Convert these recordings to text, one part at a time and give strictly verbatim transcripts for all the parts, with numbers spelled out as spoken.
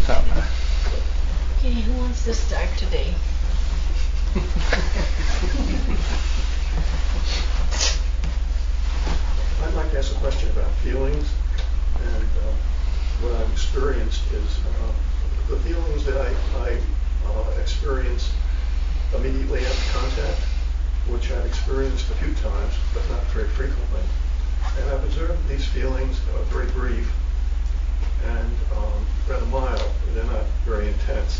စားမှာ Okay, who wants to start today? I'd like to ask a question about feelings, and uh, what I've experienced is uh, the feelings that I, I uh, experience immediately after contact, which I've experienced a few times, but not very frequently. And I've observed these feelings are very brief and um, rather mild. They're not very intense.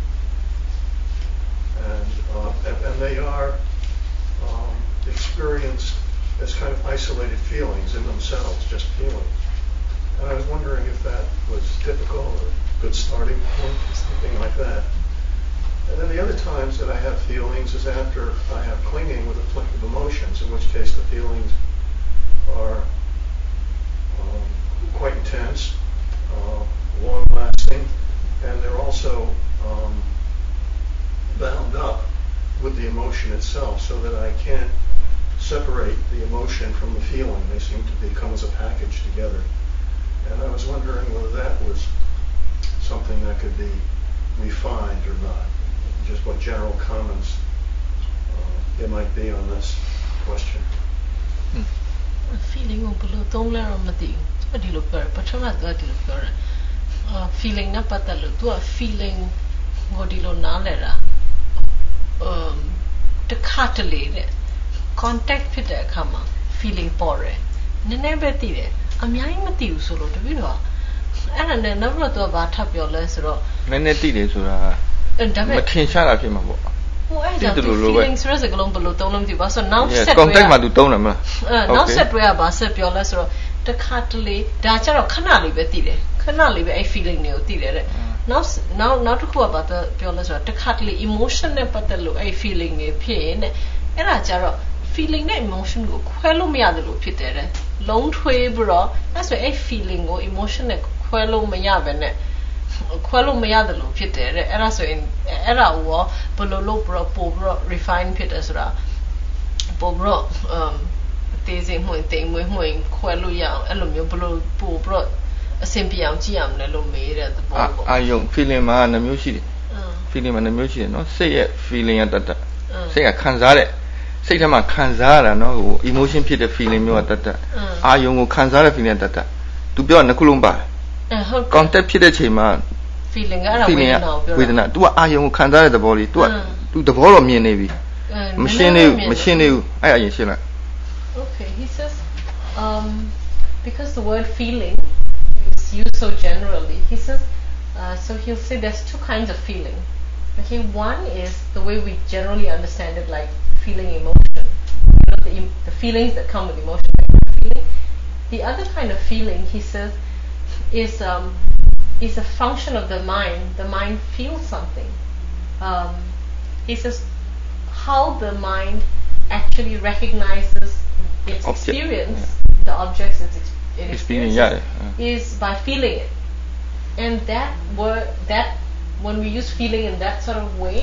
And, uh, and, and they are um, experienced as kind of isolated feelings in themselves, just feelings. And I was wondering if that was typical or a good starting point or something like that. And then the other times that I have feelings is after I have clinging with afflictive emotions, in which case the feelings are um, quite intense, uh, long-lasting, and they're also um, bound up with the emotion itself, so that I can't separate the emotion from the feeling. They seem to become as a package together. And I was wondering whether that was something that could be refined or not. Just what general comments uh, there might be on this question. Hmm. Feeling of below don't learn on the thing. What do you look at? But I'm not going to look at feeling not but to a feeling what do you know um the catalyst contact with the kama feeling pore never did it I'm young material solo to be no and then never to about tap your less raw nene tideဆိုတာမထင်ရှားတာဖြစ်မှာပေါ့ feelings ဆိုတဲ့ကလုံးဘလို့တုံးလို့မသိပါဆိုနောက်ဆက် contact မှာ तू တုံးတယ်မလားနောက်ဆက်တွဲကဘာဆက်ပြောလဲဆိုတော့တခါတလေဒါကြတော့ခဏလေးပဲသိတယ်ခဏလေးပဲအဲ့ feeling တွေကိုသိတယ်တဲ့နောက်နောက်နောက်တစ်ခုကဘာပြောလဲဆိုတော့တခါတလေ emotion နဲ့ပတ်သက်လို့အဲ့ feeling တွေဖြစ်ရင်အဲ့ဒါကြတော့ feeling နဲ့ emotion ကိုခွဲလို့မရတယ်လို့ဖြစ်တယ်တဲ့လုံးထွေးပြီးတော့အဲ့ဆိုအဲ့ feeling ကို emotion နဲ့ခွဲလို့မရဘဲနဲ့ခွဲလို့မရတယ်လို့ဖြစ်တယ်တဲ့အဲ့ဒါဆိုရင်အဲ့ဒါကိုရောဘယ်လိုလုပ်ပြီးတော့ပို့ပြီးတော့ refine ဖြစ်တယ်ဆိုတာပို့ပြီးတော့ um တေးစိမ်မှွင်တိမ်မွေးမှွင်ခွဲလို့ရအောင်အဲ့လိုမျိုးဘယ်လိုပို့ပြီးတော့အဆင်ပြေအောင်ကြည့်ရမလဲလို့မေးတဲ့သဘောပေါ့အာယုံ feeling မှာနှမျိုးရှိတယ် feeling မှာနှမျိုးရှိတယ်နော်စိတ်ရဲ့ feeling ရတတ်တတ်စိတ်ကခံစားတဲ့စိတ်ထဲမှာခံစားရတာနော်ဟို emotion ဖြစ်တဲ့ feeling မျိုးကတတ်တတ်အာယုံကိုခံစားတဲ့ feeling တတ်တတ်သူပြောနှစ်ခုလုံးပါတယ်အဲဟုတ် contact ဖြစ်တဲ့ချိန်မှာ feeling ကအဲ့ဒါဝေဒနာကိုပြောတာဝေဒနာ तू ကအာယုံကိုခံစားတဲ့သဘောလေး तू က तू သဘောတော့မြင်နေပြီမရှင်းနေဘူးမရှင်းနေဘူးအဲ့အရင်ရှင်းလိုက် Okay, he says um because the word feeling is used so generally, he says uh, so he'll say there's two kinds of feeling. Okay, one is the way we generally understand it, like feeling emotion, you know, the, the feelings that come with emotion. Feeling. The other kind of feeling, he says, is um, is a function of the mind. The mind feels something. Um, he says how the mind actually recognizes its Object, experience, yeah. the objects it's ex- it experiences, yeah, yeah. is by feeling it. And that word, that when we use feeling in that sort of way,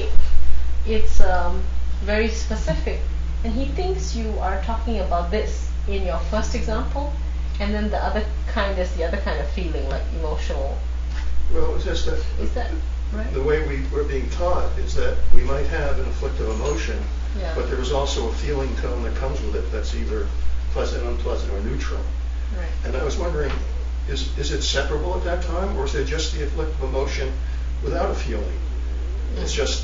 it's um, very specific. And he thinks you are talking about this in your first example, and then the other kind is the other kind of feeling, like emotional. Well, it's just that, is that right? The way we, we're being taught is that we might have an afflictive emotion, yeah. but there is also a feeling tone that comes with it that's either pleasant, unpleasant, or neutral. Right. And I was wondering, is is it separable at that time, or is it just the afflictive emotion without a feeling? Mm. It's just.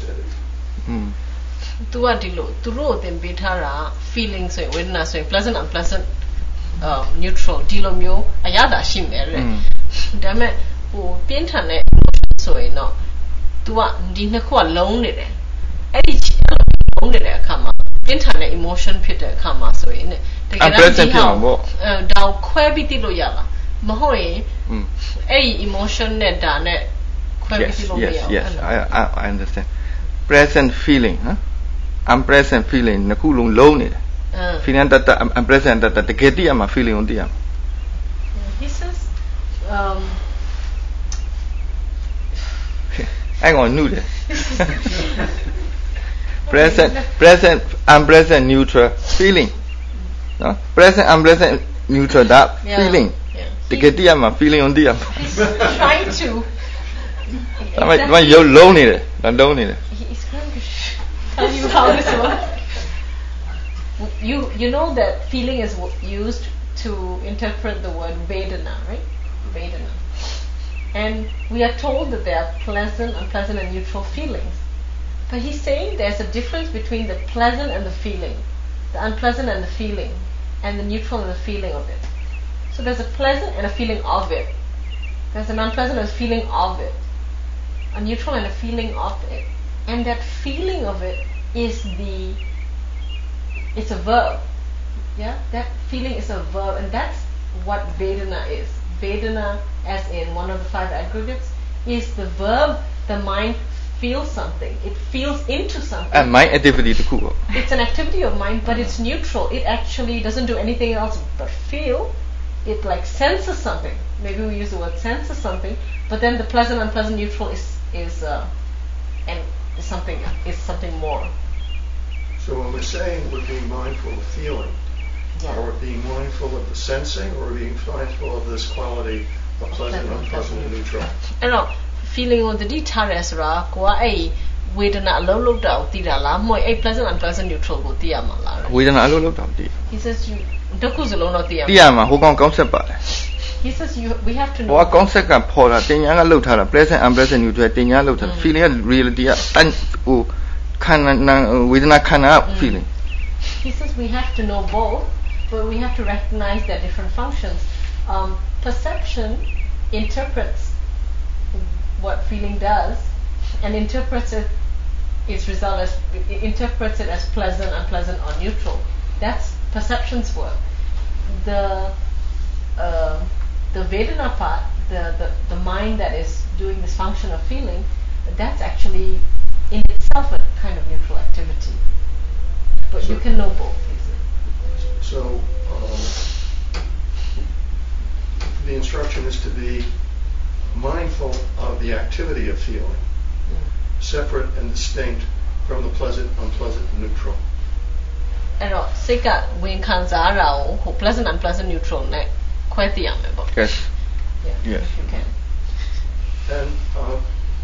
Mm. Tu adilo, tu ro den betara feeling so when na so pleasant, unpleasant, um, neutral. Dilo myo ayada shimere. Da me ho pian tan ne emotion so yin no. Tu wa diနှစ်ခုကလုံးနေတယ်အဲ့ဒီလုံးနေတဲ့အခါမှာပြင်းထန်တဲ့ emotion ဖြစ်တဲ့အခါမှာဆိုရင်တကယ်တော့ဒီဟာအဲဒါကိုခွဲပြီးသိလို့ရလားမဟုတ်ရင်အဲ့ဒီ emotion နဲ့ဒါနဲ့ခွဲပြီးသိလို့မရဘူး yes I I understand present feeling ဟမ် unpresent feeling နှစ်ခုလုံးလုံးနေတယ် feeling တတ် unpresent တတ်တကယ်သိရမှာ feeling ကိုသိရမှာ he says um hang on နုတယ် present present unpresent neutral feeling no present unpresent neutral that yeah. feeling တကယ်သိရမှာ feeling ကိုသိရမှာ he's trying to Exactly. You're lonely. Not lonely. He's going to tell you how this works. You you know that feeling is used to interpret the word Vedana, right? Vedana. And we are told that there are pleasant, unpleasant, and neutral feelings. But he's saying there's a difference between the pleasant and the feeling, the unpleasant and the feeling, and the neutral and the feeling of it. So there's a pleasant and a feeling of it. There's an unpleasant and a feeling of it. A neutral and a feeling of it. And that feeling of it is the, it's a verb. Yeah? That feeling is a verb, and that's what Vedana is. Vedana, as in one of the five aggregates, is the verb the mind feels something. It feels into something. And mind activity to cool. It's an activity of mind, but it's neutral. It actually doesn't do anything else but feel. It like senses something. Maybe we use the word senses something, but then the pleasant, unpleasant, neutral is is uh, and is something is something more. So when we're saying we're being mindful of feeling, yeah. Or we're being mindful of the sensing, or we're being mindful of this quality of pleasant, unpleasant, and neutral. And now, feeling on the detail as ra, kwa ai Vedana alone looked out the la moi a pleasant, unpleasant, neutral go the amala. Vedana alone looked out. He says you Daku's alone not the Tiama, who can concept. He says you we have to know what concept can pour a Tinyanga looked at a pleasant, unpleasant, neutral, Tinya looked at feeling reality and who can within a can up feeling. He says we have to know both, but we have to recognize their different functions. Um, perception interprets what feeling does and interprets it its result as it interprets it as pleasant, unpleasant, or neutral. That's perception's work. The uh, the Vedana part, the, the, the mind that is doing this function of feeling, that's actually in itself a kind of neutral activity. But so you can know both. So um, the instruction is to be mindful of the activity of feeling, yeah. Separate and distinct from the pleasant, unpleasant, and neutral. အဲ့တော့စိတ်ကဝင်ခံစားတာကိုဟို pleasant unpleasant neutral နဲ့ခွဲသိရမယ်ပေါ့ Yes. Yeah. Yes. You can. And uh,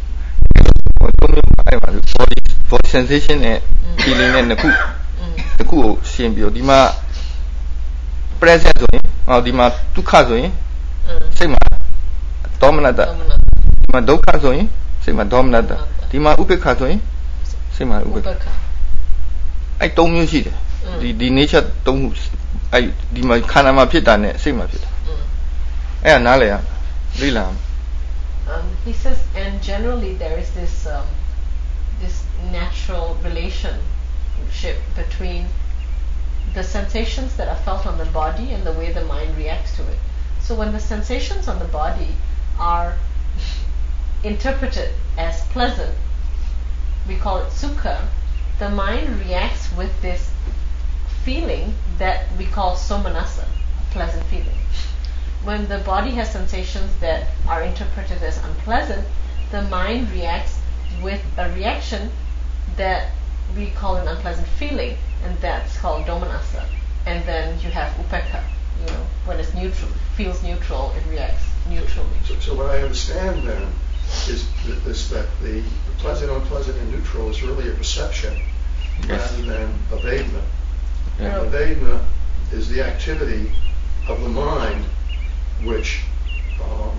body body sensation နဲ့ feeling နဲ့နှစ်ခုတစ်ခုကိုရှင်းပြီးတော့ဒီမှာ present ဆိုရင်ဟောဒီမှာဒုက္ခဆိုရင်စိတ်မှာဒေါမနတဒီမှာဒုက္ခဆိုရင်စိတ်မှာဒေါမနတဒီမှာဥပေက္ခဆိုရင်စိတ်မှာဥပေက္ခအဲ့သုံးမျိုးရှိတယ်ဒီဒီ nature သုံးခုအဲ့ဒီမှာခန္ဓာမှာဖြစ်တာနဲ့စိတ်မှာဖြစ်တာအဲ့ဒါနားလည်ရလေ့လာ Um, he says, and generally there is this um, this natural relationship between the sensations that are felt on the body and the way the mind reacts to it. So when the sensations on the body are interpreted as pleasant, we call it sukha, the mind reacts with this feeling that we call somanasa, pleasant feeling. When the body has sensations that are interpreted as unpleasant, the mind reacts with a reaction that we call an unpleasant feeling, and that's called domanassa. And then you have upekkha, you know, when it's neutral, feels neutral, it reacts neutrally. So, so what I understand then is that, this, that the pleasant, unpleasant, and neutral is really a perception yes. rather than a vedana. Yeah. And a vedana is the activity of the mind which um,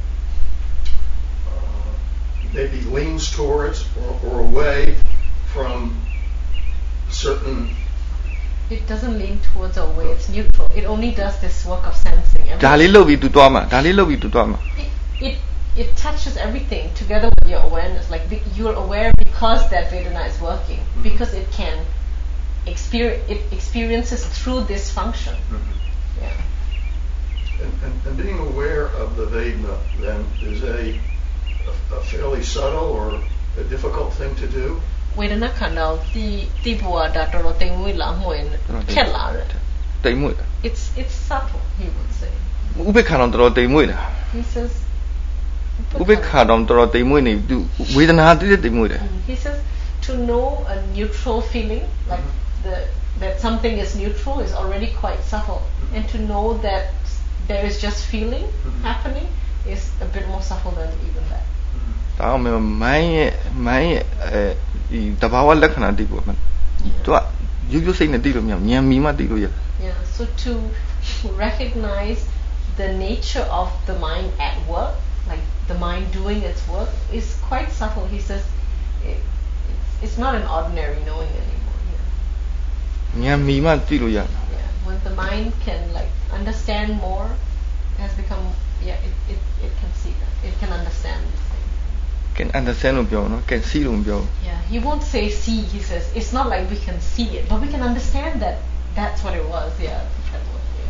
uh, maybe leans towards or, or away from certain. It doesn't lean towards or away, it's neutral. It only does this work of sensing. It, it, it touches everything together with your awareness. Like you're aware because that Vedana is working, mm-hmm. because it can experience, it experiences through this function. Mm-hmm. Yeah. And, and, and being aware of the Vedana then is a, a, a fairly subtle or a difficult thing to do. Vedana khandao ti ti bua da toro taimui la moin khet la re. Taimui. It's it's subtle, he would say. Ubekha dom toro taimui la. He says Ubekha dom toro taimui ni Vedana ti taimui la. He says to know a neutral feeling like mm-hmm. the that something is neutral is already quite subtle, mm-hmm. and to know that there is just feeling mm-hmm. happening is a bit more subtle than even that. Mm-hmm. ဒါအောင်မမိုင်းရဲ့မိုင်းရဲ့အဲဒီတဘာဝလက္ခဏာသိဖို့မှသူကရိုးရိုးစိတ်နဲ့သိလို့မရဉာဏ်မီမှသိလို့ရ Yeah, so to recognize the nature of the mind at work, like the mind doing its work, is quite subtle. He says it, it's, it's not an ordinary knowing anymore. Yeah. ဉာဏ်မီမှသိလို့ရ Yeah, when the mind can like understand more, it has become yeah, it, it, it can see that. It can understand this thing. Can understand လို့ပြောနော် can see လို့မပြော Yeah, he won't say see. He says it's not like we can see it, but we can understand that that's what it was. Yeah, that was, yeah.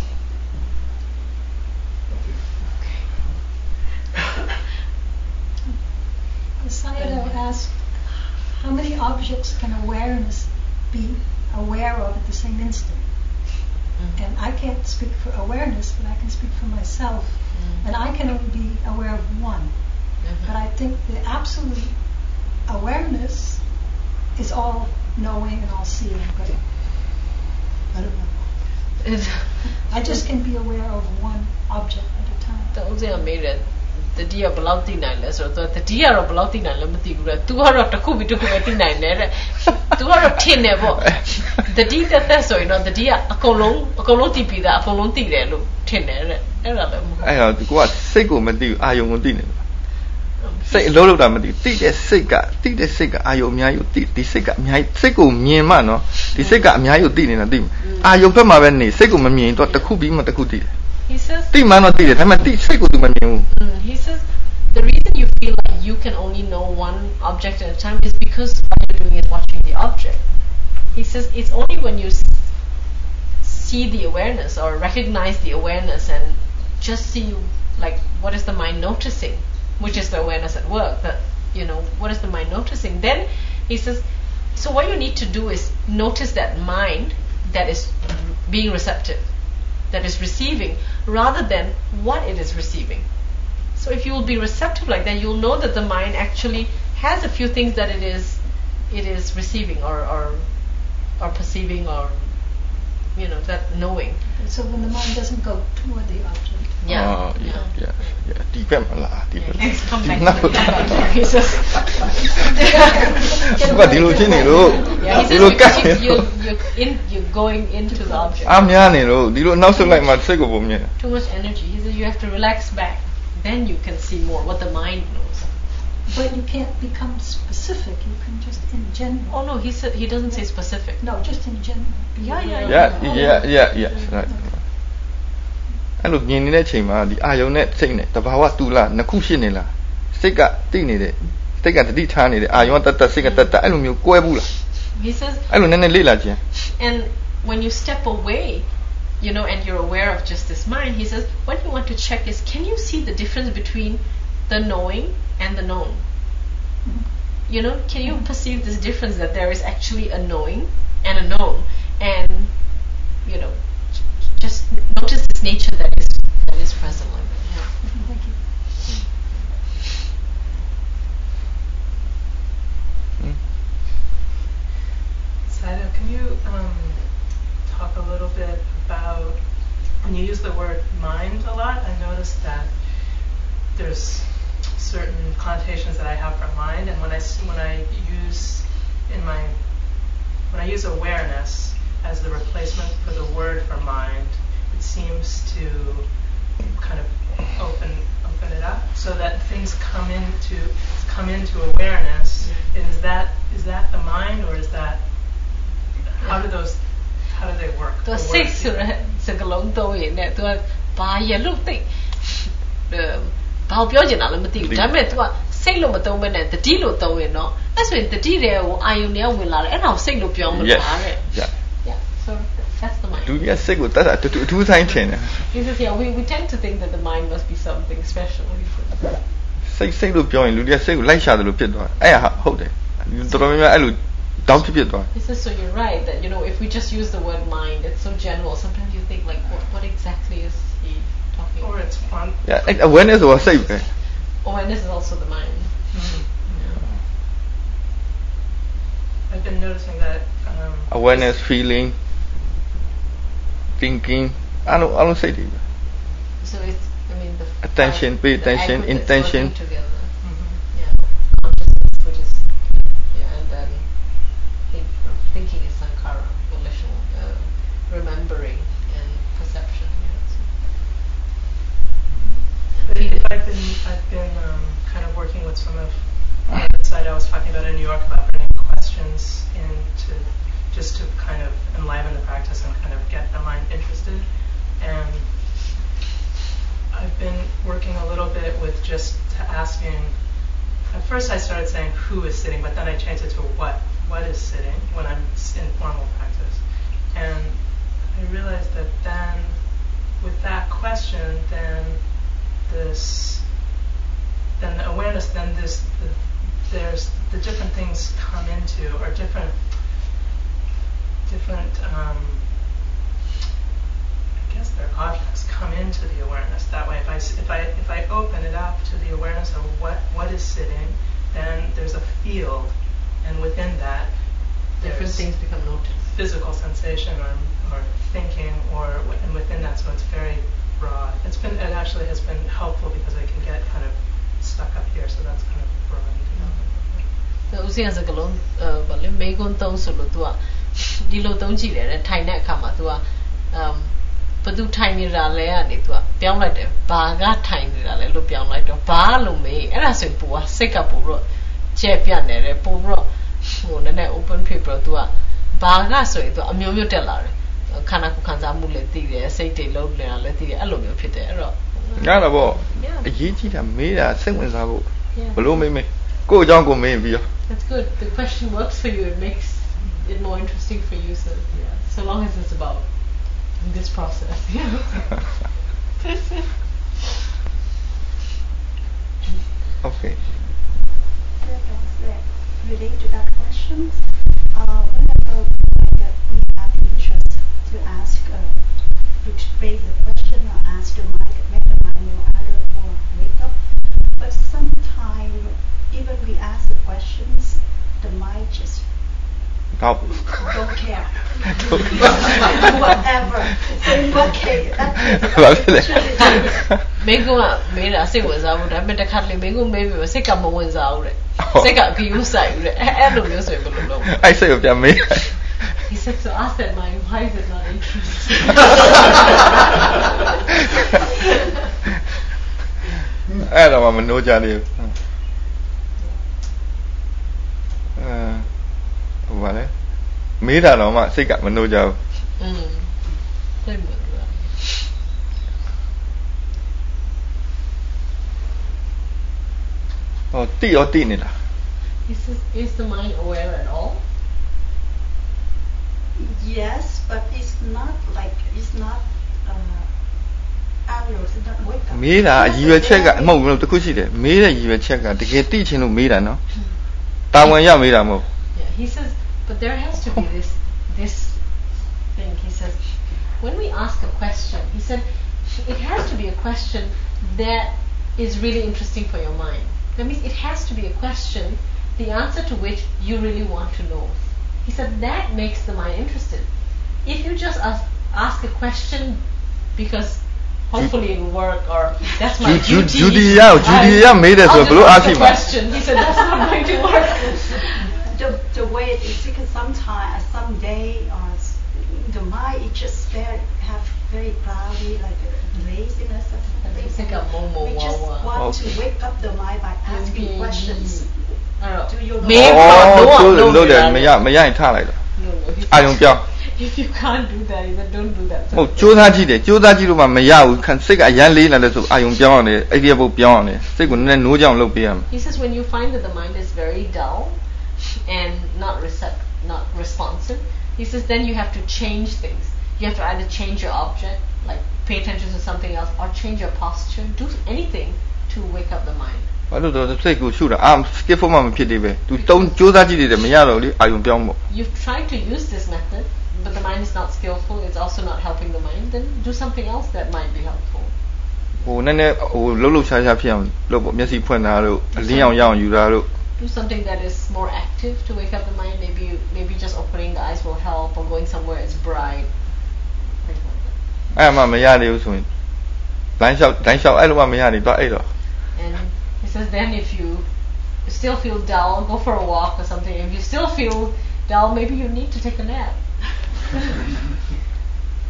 The Sayadaw asked, how many objects can awareness be aware of at the same instant? Mm-hmm. And I can't speak for awareness, but I can speak for myself. Mm-hmm. And I can only be aware of one. Mm-hmm. But I think the absolute awareness is all knowing and all seeing. But I don't know. I just can be aware of one object at a time. The only made it. The dear Balauti Nile, so the dear of Balauti Nile, two hundred to Kubi to Kubi nine, two hundred ten never. The deed that that's so, you know, the dear a colon, a colonti pida, a colonti, ten. I have to go out, say go, Madi, I own dinner. Say Lolo Damadi, take a cigar, take the cigar, I owe me, the cigar, my sickle, me and mano, the cigar, me, I did in a dim. I open my venny, sickle me, and Doctor Kubi Matakuti. He says, mm, he says, the reason you feel like you can only know one object at a time is because what you're doing is watching the object. He says, it's only when you s- see the awareness or recognize the awareness and just see, like, what is the mind noticing, which is the awareness at work, that, you know, what is the mind noticing? Then he says, so what you need to do is notice that mind that is being receptive, that is receiving, rather than what it is receiving. So if you will be receptive like that, you'll know that the mind actually has a few things that it is it is receiving or or, or perceiving or, you know, that knowing. And so when the mind doesn't go toward the object. Yeah. Oh, yeah, yeah, yeah. Deep in my life. Deep in my life. Come back to the he says. What do you think? Yeah, he says because you, you, you're, in, you're going into the object. I'm young, you know. You don't so like my second woman. Too much energy. He says you have to relax back. Then you can see more what the mind knows. But you can't become specific. You can just in general. Oh no, he said he doesn't say specific. No, just in general. Yeah, yeah, yeah, yeah, yeah, yeah. Right. အဲ့လိုမြင်နေတဲ့ချိန်မှာဒီအာယုံနဲ့စိတ်နဲ့တဘာဝတူလားနှစ်ခုဖြစ်နေလားစိတ်ကတိနေတဲ့စိတ်ကတတိထားနေတယ်အာယုံတတ်တတ်စိတ်ကတတ်တတ်အဲ့လိုမျိုးကွဲဘူးလား He says အဲ့လိုနည်းနည်းလေ့လာခြင်း And when you step away, you know, and you're aware of just this mind, he says what you want to check is, can you see the difference between the knowing and the known? You know, can you perceive this difference that there is actually a knowing and a known, and you know, just notice this nature that is that is present like that. Yeah. Thank you. Hmm? Sayadaw, can you um, talk a little bit about when you use the word mind a lot? I noticed that there's certain connotations that I have for mind, and when I when I use in my when I use awareness as the replacement for the word for mind, it seems to kind of open open it up so that things come into come into awareness. Mm-hmm. And is that is that the mind, or is that how do those how do they work? The six sagalong to in that to ba ya lu ti ဘာပြောချင်တာလဲမသိဘူးဒါပေမဲ့ तू ကစိတ်လို့မသုံးဘဲနဲ့တတိလို့သုံးရင်တော့အဲ့ဆိုရင်တတိတွေကိုအာယုန်တွေကဝင်လာတယ်အဲ့ဒါကိုစိတ်လို့ပြောမှာပါတဲ့ Yeah. Yeah. So that's the mind. ဒုတိယစိတ်ကိုတတ်တာတူတူဆိုင်ထင်တယ် He says, yeah, we we tend to think that the mind must be something special. He says. စိတ်စိတ်လို့ပြောရင်လူတွေကစိတ်ကိုလိုက်ရှာတယ်လို့ဖြစ်သွားတယ်အဲ့ဟာဟုတ်တယ်တော်တော်များများအဲ့လိုတောင်းဖြစ်ဖြစ်သွား He says, so you're right that, you know, if we just use the word mind, it's so general. Sometimes you think like, what, what exactly is he talking Or about? it's one. Yeah, awareness or စိတ်ပဲ Awareness is also the mind. Mm-hmm. Yeah. I've been noticing that um, awareness feeling thinking အဲ့လိုအဲ့လိုစိတ်တွေပဲ So it's, I mean, the Attention, five, pay the attention, aggregates intention. working together. mm-hmm. Yeah. I've been um, kind of working with some of the side I was talking about in New York about bringing questions in to just to kind of enliven the practice and kind of get the mind interested. And I've been working a little bit with just asking. At first, I started saying who is sitting, but then I changed it to what. What is sitting when I'm in formal practice? And I realized that then, with that question, then this, then the awareness, then this, the, there's the different things come into, or different, different. Um, I guess they're objects come into the awareness. That way, if I if I if I open it up to the awareness of what what is sitting, then there's a field. And within that, different things become noticed. Physical sensation, or, or thinking, or and within that, so it's very broad. It's been it actually has been helpful because I can get kind of stuck up here, so that's kind of broad. So ဦးစင်စကလုံးဗာလေမေကွန်းသုံးဆိုလို့ तू อ่ะဒီလိုသုံးကြည့်တယ်ထိုင်တဲ့အခါမှာ तू อ่ะအမ်ဘသူထိုင်နေတာလဲကနေ तू อ่ะပြောင်းလိုက်တယ်ဘာကထိုင်နေတာလဲလို့ပြောင်းလိုက်တော့ဘာလို့မေးအဲ့ဒါဆိုပူอ่ะစိတ်ကပူတော့ကျက်ပြတ်နေတယ်ပူတော့ဟိုနည်းနည်း open paper तू อ่ะဘာကဆိုရင် तू အမျိုးမျိုးတက်လာတယ်ခန္ဓာကိုယ်ခံစားမှုလည်းသိတယ်စိတ်တွေလုံးနေတာလည်းသိတယ်အဲ့လိုမျိုးဖြစ်တယ်အဲ့တော့ငါတော့ဗောအရေးကြီးတာမေးတာစိတ်ဝင်စားဖို့ဘလို့မေးမေးကိုယ့်အကြောင်းကိုမေးပြီးတော့ That's good. The question works for you. It makes it more interesting for you. So yeah, so long as it's about this process. Yeah. Okay. Related to that question, uh, whenever we have interest to ask, uh, to raise the question or ask the mind, make the mind more alert, more wake up. But sometimes, even we ask the questions, the mind just don't, don't care. Whatever. It's okay. That's it. မင်းကမေးတာစိတ်ဝင်စားဘူးဒါပေမဲ့တစ်ခါတလေမင်းကမေးပြီးစိတ်ကမဝင်စားဘူးတဲ့စိတ်ကအကြည့်ဥဆိုင်ဘူးတဲ့အဲ့လိုမျိုးဆိုရင်ဘယ်လိုလုပ်လဲအဲ့စိတ်ကိုပြန်မေး He said to ask that mind why is it not interesting အဲ့တော့မနှိုးကြသေးဘူးအဲဟိုပါလေမေးတာတော့မှစိတ်ကမနှိုးကြဘူးอืมသိမှာ哦，对哦，对你啦。 Is is the mind aware at all? Yes, but it's not like it's not uh alert. It's not wake up. မေးတာရည်ရွယ်ချက်ကမဟုတ်ဘူးတခုရှိတယ်မေးတဲ့ရည်ရွယ်ချက်ကတကယ်သိချင်လို့မေးတာနော်တာဝန်ရမေးတာမဟုတ် Yeah, he says, but there has to be this this thing. He says, when we ask a question, he said, it has to be a question that is really interesting for your mind. That means it has to be a question, the answer to which you really want to know. He said that makes the mind interested. If you just ask, ask a question because hopefully it will work or that's my duty. Judy, Judy, made it so blue asking question. He said that's not going to work. The the way it is because sometimes someday or the mind it just very have very cloudy like laziness or something. We just want to wake up the mind by asking questions. Do you know? Oh, no, no, no. မရမရရင်ထားလိုက်တော့အာယုံပြောင်း If you can't do that, then don't do that. ဟုတ်ကြိုးစားကြည့်တယ်ကြိုးစားကြည့်လို့မှမရဘူးစိတ်ကအရန်လေးလာတယ်ဆိုအာယုံပြောင်းအောင်လေအဲ့ဒီဘုတ်ပြောင်းအောင်လေစိတ်ကိုနည်းနည်းနိုးကြအောင်လုပ်ပေးရမယ် He says when you find that the mind is very dull and not recept- not responsive, he says then you have to change things. You have to either change your object, like pay attention to something else, or change your posture, do anything to wake up the mind. ဘာလို့တော့စိတ်ကိုရှုတာအာ skip ဖို့မှမဖြစ်သေးပဲ तू တုံးကြိုးစားကြည့်တယ်မရတော့လေအာယုံပြောင်းဖို့ You've tried to use this method, but the mind is not skillful, it's also not helping the mind, then do something else that might be helpful. ဟိုနည်းနည်းဟိုလှုပ်လှုပ်ရှားရှားဖြစ်အောင်လုပ်ဖို့မျက်စိဖွင့်တာတို့အလင်းအောင်ရအောင်ယူတာတို့ Do something that is more active to wake up the mind. Maybe maybe just opening the eyes will help, or going somewhere it's bright. Things like that. အဲ့မှမရသေးဘူးဆိုရင်လမ်းလျှောက်တိုင်းလျှောက်အဲ့လိုမှမရနေတော့အဲ့တော့ And he says then if you still feel dull, go for a walk or something. If you still feel dull, maybe you need to take a nap.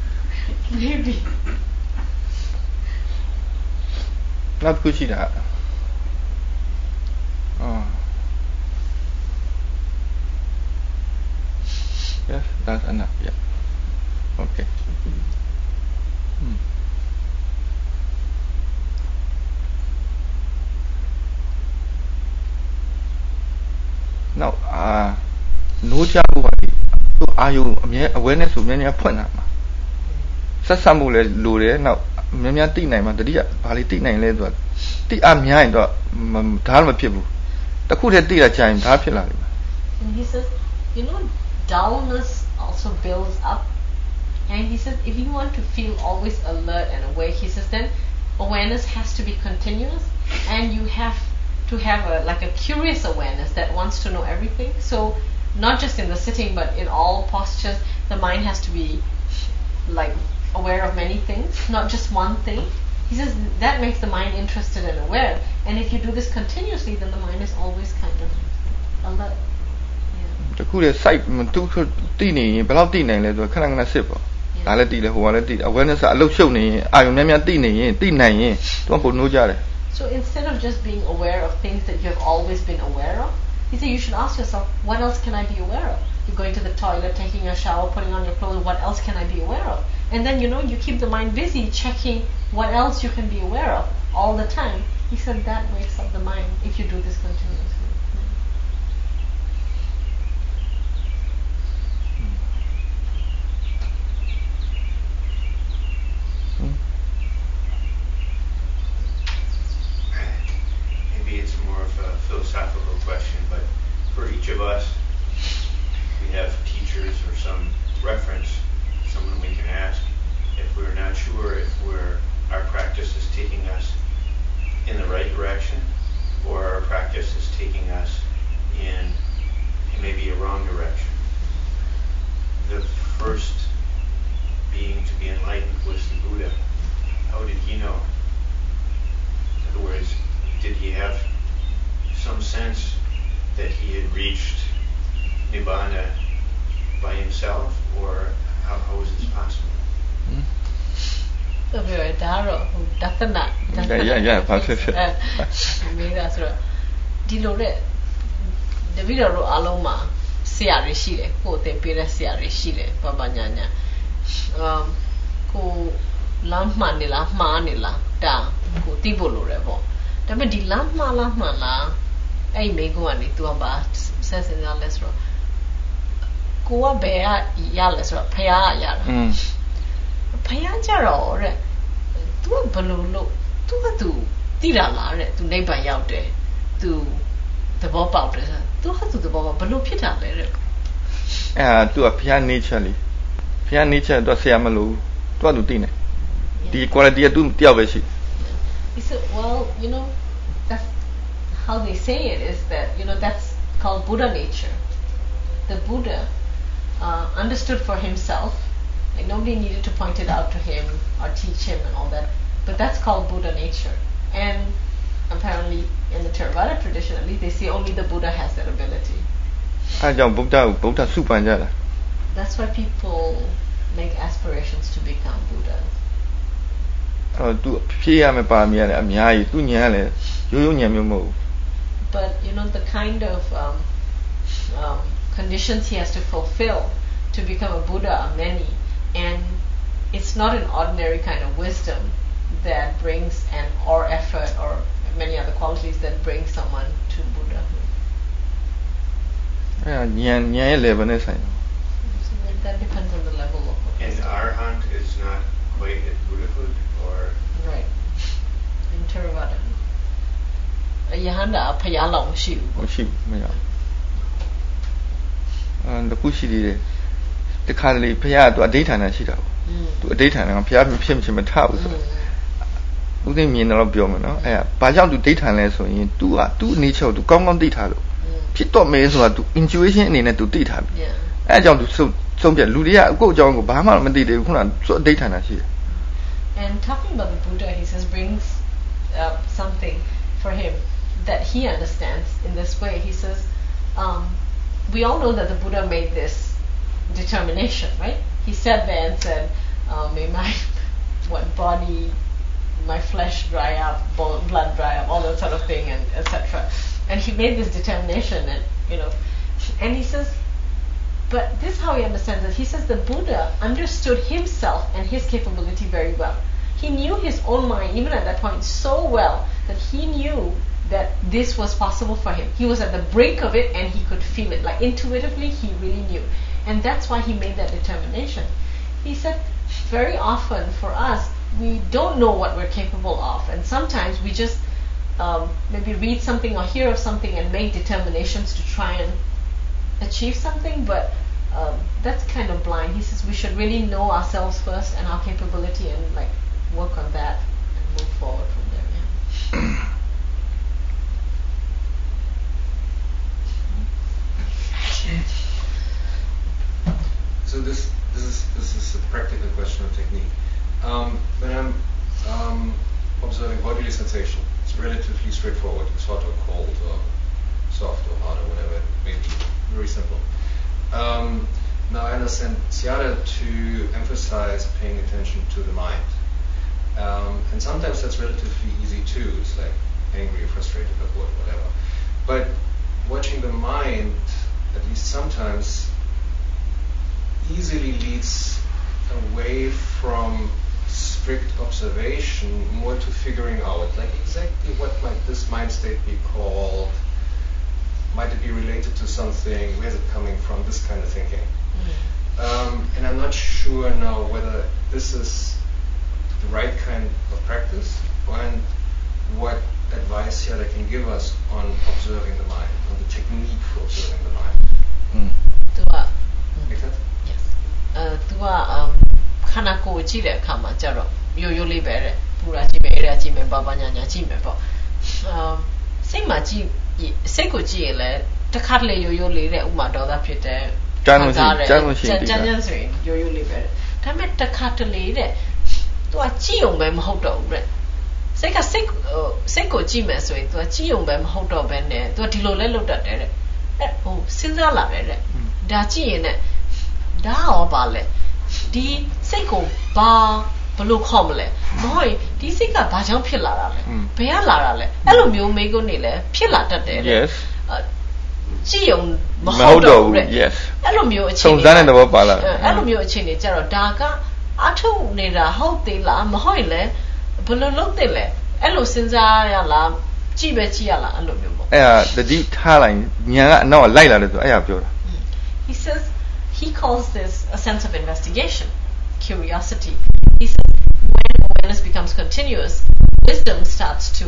Maybe. နောက်တစ်ခုရှိတာ That's enough. Yeah. Okay. Hmm. Now, ah, no job. So are you awareness of many appointments? ဆက်ဆံမှုလည်းလိုတယ်နောက်များများသိနိုင်မှာတတိယဘာလေးသိနိုင်လဲဆိုတော့သိအများရင်တော့ဒါမှမဖြစ်ဘူးတစ်ခုတည်းသိတာကြာရင်ဒါဖြစ်လာလိမ့်မယ် He says, you know, dullness also builds up, and he says if you want to feel always alert and awake, he says then awareness has to be continuous, and you have to have a like a curious awareness that wants to know everything. So not just in the sitting, but in all postures, the mind has to be like aware of many things, not just one thing. He says that makes the mind interested and aware, and if you do this continuously, then the mind is always kind of alert. တခုလေ site သူသိနေရင်ဘယ်လောက်သိနိုင်လဲဆိုတော့ခဏခဏစစ်ပေါ့ဒါလည်းသိတယ်ဟိုကလည်းသိတယ် awareness အလုပ်ရှုပ်နေရင်အာရုံများများသိနေရင်သိနိုင်ရင်သူကပုံနှိုးကြတယ် So instead of just being aware of things that you have always been aware of, he said you should ask yourself, what else can I be aware of? You're going to the toilet, taking a shower, putting on your clothes, what else can I be aware of? And then, you know, you keep the mind busy checking what else you can be aware of all the time. He said that wakes up the mind if you do this continuously. Hmm. Maybe it's more of a philosophical question, but for each of us, we have teachers or some reference, someone we can ask if we're not sure if we're our practice is taking us in the right direction or our practice is taking us in maybe a wrong direction. The first being to be enlightened was the Buddha. How did he know? In other words, did he have some sense that he had reached Nibbana by himself, or how, how is this possible? Hmm. So very daro, dathana. Yeah, yeah, perfect. Mira so, di lo de, de video ro aloma, ဆရာတွေရှိတယ်ကိုယ်တင်ပေးတဲ့ဆရာတွေရှိတယ်ဘာဘာညာညာအကိုလမ်းမှန်နေလားမှားနေလားဒါကိုသိဖို့လိုတယ်ပေါ့ဒါပေမဲ့ဒီလမ်းမှားလားမှန်လားအဲ့မိကုန်းကနေ तू ကပါဆက်စင်ရလဲဆိုတော့ကိုကဘယ်ကရလဲဆိုတော့ဖယားကရတာอืมဖယားကြတော့တဲ့ तू ကဘယ်လိုလုပ် तू က तू သိတာလားတဲ့ तू နိဗ္ဗာန်ရောက်တယ် तू သဘောပေါက်တယ်ဆို तू ဟာ तू သဘောပေါက်ဘယ်လိုဖြစ်တာလဲတဲ့အဲ तू ကဖယား nature လေဖယား nature တော့ဆရာမလို့ तू က तू သိနေဒီ quality က तू တယောက်ပဲရှိ He said, well, you know, that's how they say it is that, you know, that's called Buddha nature. The Buddha uh, understood for himself, like nobody needed to point it out to him or teach him and all that, but that's called Buddha nature. And apparently in the Theravada tradition, at least they say only the Buddha has that ability. အဲကြောင့်ဗုဒ္ဓကိုဗုဒ္ဓစုပန်ကြတာ That's why people make aspirations to become Buddhas. အော် तू ဖြည့်ရမယ့်ပါရမီရတယ်အများကြီး तू ဉာဏ်လည်းရိုးရိုးဉာဏ်မျိုးမဟုတ်ဘူး But you know the kind of um, um, conditions he has to fulfill to become a Buddha are many, and it's not an ordinary kind of wisdom that brings an or effort or many other qualities that bring someone to Buddhahood. အဲဉာဏ်ဉာဏ်ရဲ့ level နဲ့ဆိုင် So that depends on the level of and Arhat is not quite at Buddhahood, or right in Theravada. A Yahanda ဖယားလောက်မရှိဘူးမရှိဘူးမရဘူးအဲတခုရှိသေးတယ်တခါတလေဖယားက तू အဋိဌာဏရှိတာပေါ့ तू အဋိဌာဏကဖယားဖြစ်မဖြစ်မထဘူးဆိုတော့ဦးသိမြင်တော့ပြောမယ်နော်အဲဘာကြောင့် तू ဒိဋ္ဌာန်လဲဆိုရင် तू က तू အနေချုပ် तू ကောင်းကောင်းသိထားလို့ဖြစ်တော့မယ်ဆိုတာ तू intuition အနေနဲ့ तू သိထားပြီအဲကြောင့် तू ဆုံးဖြတ်လူတွေကအကိုအကြောင်းကိုဘာမှမသိသေးဘူးခုနကအဋိဌာဏရှိတယ် And talking about the Buddha, he says brings uh, something for him that he understands in this way. He says, um, we all know that the Buddha made this determination, right? He sat there and said, uh, may my what body, my flesh dry up, blood dry up, all that sort of thing, and et cetera. And he made this determination, and you know, and he says, But this is how he understands it. He says the Buddha understood himself and his capability very well. He knew his own mind, even at that point, so well that he knew that this was possible for him. He was at the brink of it and he could feel it. Like intuitively, he really knew. And that's why he made that determination. He said, very often for us, we don't know what we're capable of. And sometimes we just um, maybe read something or hear of something and make determinations to try and achieve something, but um, that's kind of blind. He says we should really know ourselves first and our capability and like work on that and move forward from there. Yeah. So this this is this is a practical question of technique. Um, when I'm um, observing bodily sensation, it's relatively straightforward. It's hot or cold or soft or hard or whatever it may be. Very simple. Um, now I understand Sayadaw to emphasize paying attention to the mind. Um, and sometimes that's relatively easy too. It's like angry or frustrated or bored, whatever. But watching the mind, at least sometimes, easily leads away from strict observation, more to figuring out, like exactly what might this mind state be called, might it be related to something, where's it coming from, this kind of thinking. Mm. Um, and I'm not sure now whether this is the right kind of practice, and what advice Sayadaw can give us on observing the mind, on the technique for observing the mind. Mm. Make sense? Yes. Uh, သူက um ခန္ဓာကိုယ်ကြည့်တဲ့အခါမှာကျတော့ရိုးရိုးလေးပဲတဲ့ပူရာကြည့်မယ်အေးရာကြည့်မယ်ဘာဘာညာညာကြည့်မယ်ပေါ့ um စိတ်မှာကြည့်စိတ်ကိုကြည့်ရင်လည်းတစ်ခါတလေရိုးရိုးလေးတဲ့ဥမာဒေါသဖြစ်တဲ့ကြမ်းလို့ရှိကြမ်းလို့ရှိကြမ်းကြမ်းဆိုရင်ရိုးရိုးလေးပဲဒါပေမဲ့တစ်ခါတလေတဲ့သူကကြည့်ုံပဲမဟုတ်တော့ဘူးတဲ့စိတ်ကစိတ်စိတ်ကိုကြည့်မယ်ဆိုရင်သူကကြည့်ုံပဲမဟုတ်တော့ဘဲနဲ့သူကဒီလိုလဲလုပ်တတ်တယ်တဲ့အဲဟိုစဉ်းစားလာတယ်တဲ့ဒါကြည့်ရင်နဲ့ဒါရောပါလေဒီစိတ်ကိုဘာဘလို့ခေါ်မလဲမဟုတ်ဒီစိတ်ကဘာကြောင့်ဖြစ်လာတာလဲဘယ်ကလာတာလဲအဲ့လိုမျိုးမိကုန်းနေလဲဖြစ်လာတတ်တယ် yes ကြည့်ုံမဟုတ်တော့ဘူး yes အဲ့လိုမျိုးအခြေအနေစုံစမ်းတဲ့သဘောပါလာအဲ့လိုမျိုးအခြေအနေကြတော့ဒါကအထုတ်နေတာဟုတ်သေးလားမဟုတ်ရင်လဲဘယ်လိုလုပ်သင့်လဲအဲ့လိုစဉ်းစားရလားကြည့်ပဲကြည့်ရလားအဲ့လိုမျိုးပေါ့အဲ့ဒါတတိထားလိုက်ညာကအနောက်ကလိုက်လာတယ်ဆိုအဲ့ဒါပြောတာ He says he calls this a sense of investigation, curiosity. He says when awareness becomes continuous, wisdom starts to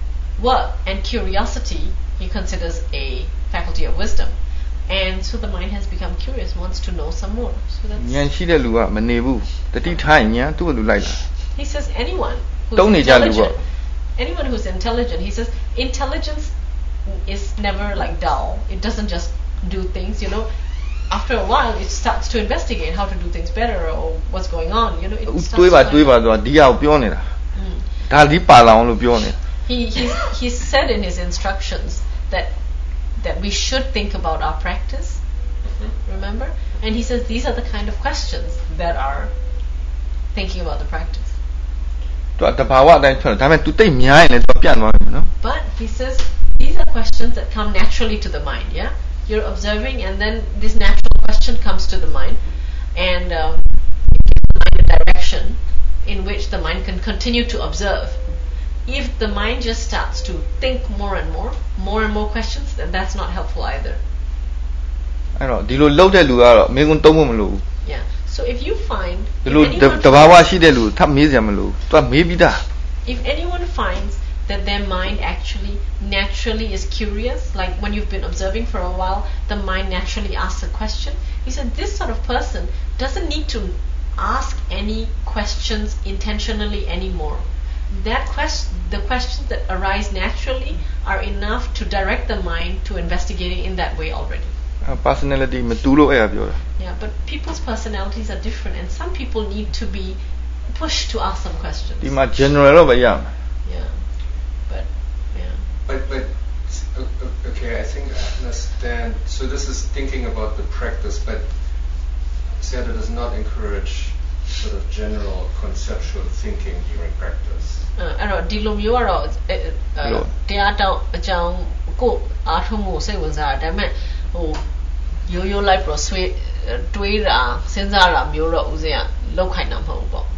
work, and curiosity he considers a faculty of wisdom. And so the mind has become curious, wants to know some more. So that's ဉာဏ်ရှိတဲ့လူကမနေဘူးတတိထားရင်ဉာဏ်သူ့လူလိုက်လာ He says anyone who's intelligent, anyone who's intelligent, he says intelligence is never like dull. It doesn't just do things, you know. After a while, it starts to investigate how to do things better or what's going on. You know, it starts to တွေးပါတွေးပါဆိုတာဒီအောင်ပြောနေတာဒါဒီပါလာအောင်လို့ပြောနေတာ He he he said in his instructions that that we should think about our practice. Mm-hmm. Remember? And he says these are the kind of questions that are thinking about the practice. သူကတဘာဝအတိုင်းထွက်တယ်ဒါပေမဲ့ तू တိတ်များရင်လည်း तू ပြတ်သွားတယ်နော် But he says these are questions that come naturally to the mind, yeah? You're observing and then this natural question comes to the mind and um, it gives the mind a direction in which the mind can continue to observe. If the mind just starts to think more and more, more and more questions, then that's not helpful either. အဲ့တော့ဒီလိုလှုပ်တဲ့လူကတော့မေးခွန်းသုံးဖို့မလိုဘူး Yeah. So if you find ဒီလိုတဘာဝရှိတဲ့လူထပ်မေးစရာမလိုဘူး तू မေးပြီးသား If anyone finds that their mind actually naturally is curious, like when you've been observing for a while, the mind naturally asks a question. He said this sort of person doesn't need to ask any questions intentionally anymore. That quest, the questions that arise naturally are enough to direct the mind to investigating in that way already. Personality မတူလို့အဲ့ဒါပြောတာ Yeah, but people's personalities are different and some people need to be pushed to ask some questions. ဒီမှာ general တော့ပဲရမှာ Yeah. But yeah. But but okay, I think I understand. So this is thinking about the practice, but Sayadaw does not encourage sort of general conceptual thinking during practice. အဲ့တော့ဒီလိုမျိုးကတော့တရားတောင်အကြောင်းကိုအားထုတ်မှုစိတ်ဝင်စားတာဒါပေမဲ့ဟိုရိုးရိုးလိုက်ပြီးတော့ဆွေးတွေးတာစဉ်းစားတာမျိုးတော့ဦးစင်းကလောက်ခိုင်းတာမဟုတ်ဘူးပေါ့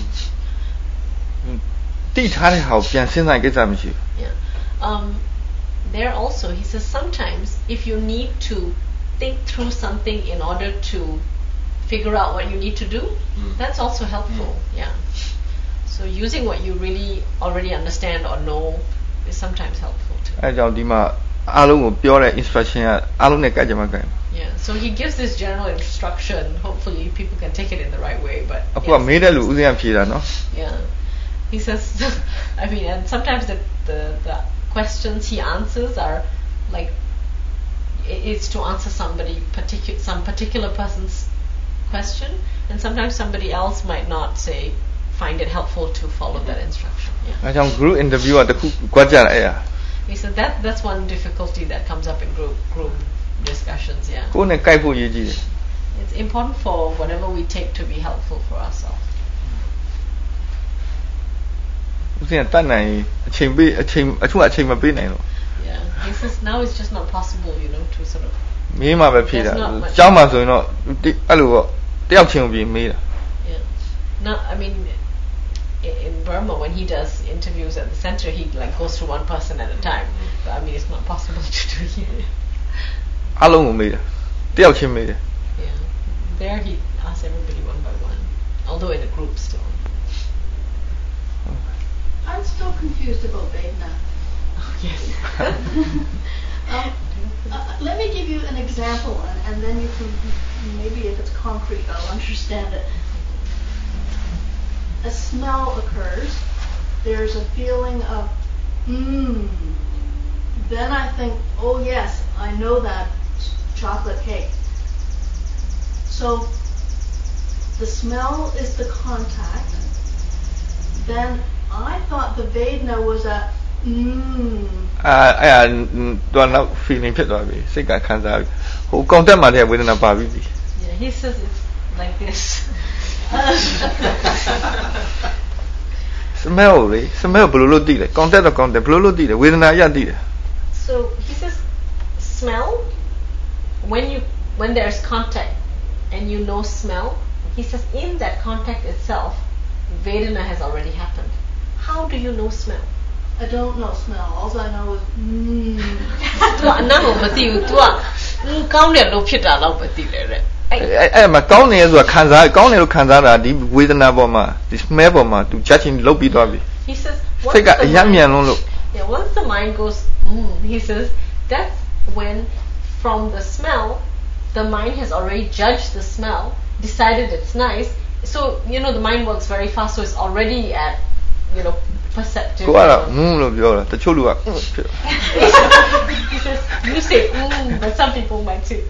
တိထားတဲ့ဟာကိုပြန်စဉ်းစားကိစ္စမရှိဘူး Yeah. Um there also he says sometimes if you need to think through something in order to figure out what you need to do mm. that's also helpful mm. yeah so using what you really already understand or know is sometimes helpful too အဲကြောင့်ဒီမှာအားလုံးကိုပြောတဲ့ instruction ကအားလုံးနဲ့ကြိုက်ကြမှာကြိုက် Yeah, so he gives this general instruction. Hopefully, people can take it in the right way. But yes. Yeah, he says. I mean, and sometimes the, the the questions he answers are like it's to answer somebody particular some particular person's question, and sometimes somebody else might not say find it helpful to follow that instruction. Yeah. Group interview He said that that's one difficulty that comes up in group group. Discussions, yeah. It's important for whatever we take to be helpful for ourselves. Yeah, he says now it's just not possible, you know, to sort of. There's not much. Yeah. No, I mean, in Burma when he does interviews at the center, he like goes through one person at a time. But I mean, it's not possible to do here. Yeah. There he asks everybody one by one, although in a group still. I'm still confused about Vedana. Oh, yes. um, uh, let me give you an example, and, and then you can maybe if it's concrete, I'll understand it. A smell occurs. There's a feeling of mmm. Then I think, oh yes, I know that. Chocolate cake. So the smell is the contact. Then I thought the Vedana was a mmm. Ah, I don't know feeling fit or be sick. I can't have who contact my head within a baby. Yeah, he says it's like this. Smell, smell blue deal. Contact or contact blue deal within a yard. So he says smell. When you when there's contact and you know smell, he says in that contact itself, Vedana has already happened. How do you know smell? I don't know smell. All I know is mmm. Tu anamu mati u tu a kaung ne lo phit ta law mati le de. အဲ့မှာကောင်းနေရဆိုတာခံစားကောင်းနေလို့ခံစားတာဒီဝေဒနာပေါ်မှာဒီ smell ပေါ်မှာ तू judging လုပ်ပြီးသွားပြီ He says စိတ်ကအယံမြန်လုံးလို့ Yeah, once the mind goes mm, he says that's when from the smell the mind has already judged the smell, decided it's nice. So, you know, the mind works very fast, so it's already at, you know, perceptive. Ko ara mm လို့ပြောတာတချို့လူက He says you say mm, but some people might say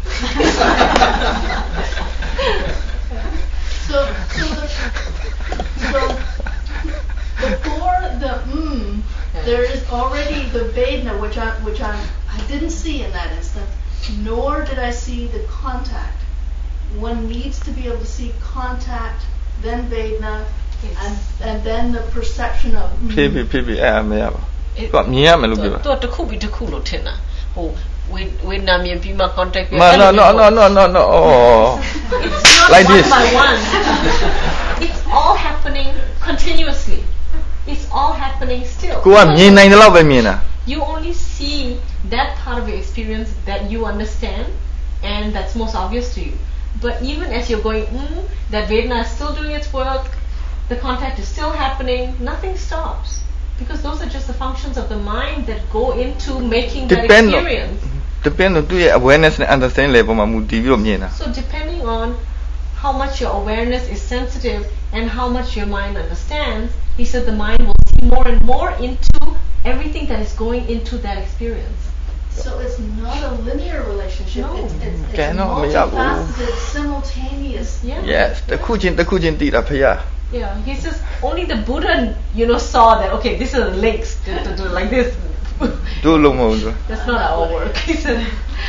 so, so, the, so before the mm, there is already the Vedana, which I which I I didn't see in that instant, nor did I see the contact. One needs to be able to see contact, then Vedana, yes. and and then the perception of. ဖြစ်ဖြစ်ဖြစ်ဖြစ်အဲ့အမရပါသူကမြင်ရမယ်လို့ပြောတာသူကတစ်ခုပြီးတစ်ခုလို့ထင်တာဟိုဝေဝေနာမြင်ပြီးမှ contact ပြီး No no no no no no oh like this by one. It's all happening continuously. It's all happening still. ကိုကမြင်နိုင်တယ်လို့ပဲမြင်တာ You only see that part of your experience that you understand and that's most obvious to you. But even as you're going, mm, that Vedana is still doing its work, the contact is still happening, nothing stops. Because those are just the functions of the mind that go into making Depend that experience. On, depend on သူ့ရဲ့ awareness and understanding level မှာမူတည်ပြီးတော့မြင်တာ So depending on how much your awareness is sensitive and how much your mind understands, he said the mind will see more and more into everything that is going into that experience. So it's not a linear relationship. No. It's, it's, it's Cannot multifaceted, simultaneous. Yeah. Yes တစ်ခုချင်းတစ်ခုချင်းတည်တာဖရား Yeah, he says only the Buddha, you know, saw that. Okay, this is links to, to, to, like this. တို့လုံးမဟုတ်ဘူး That's not our work. He said.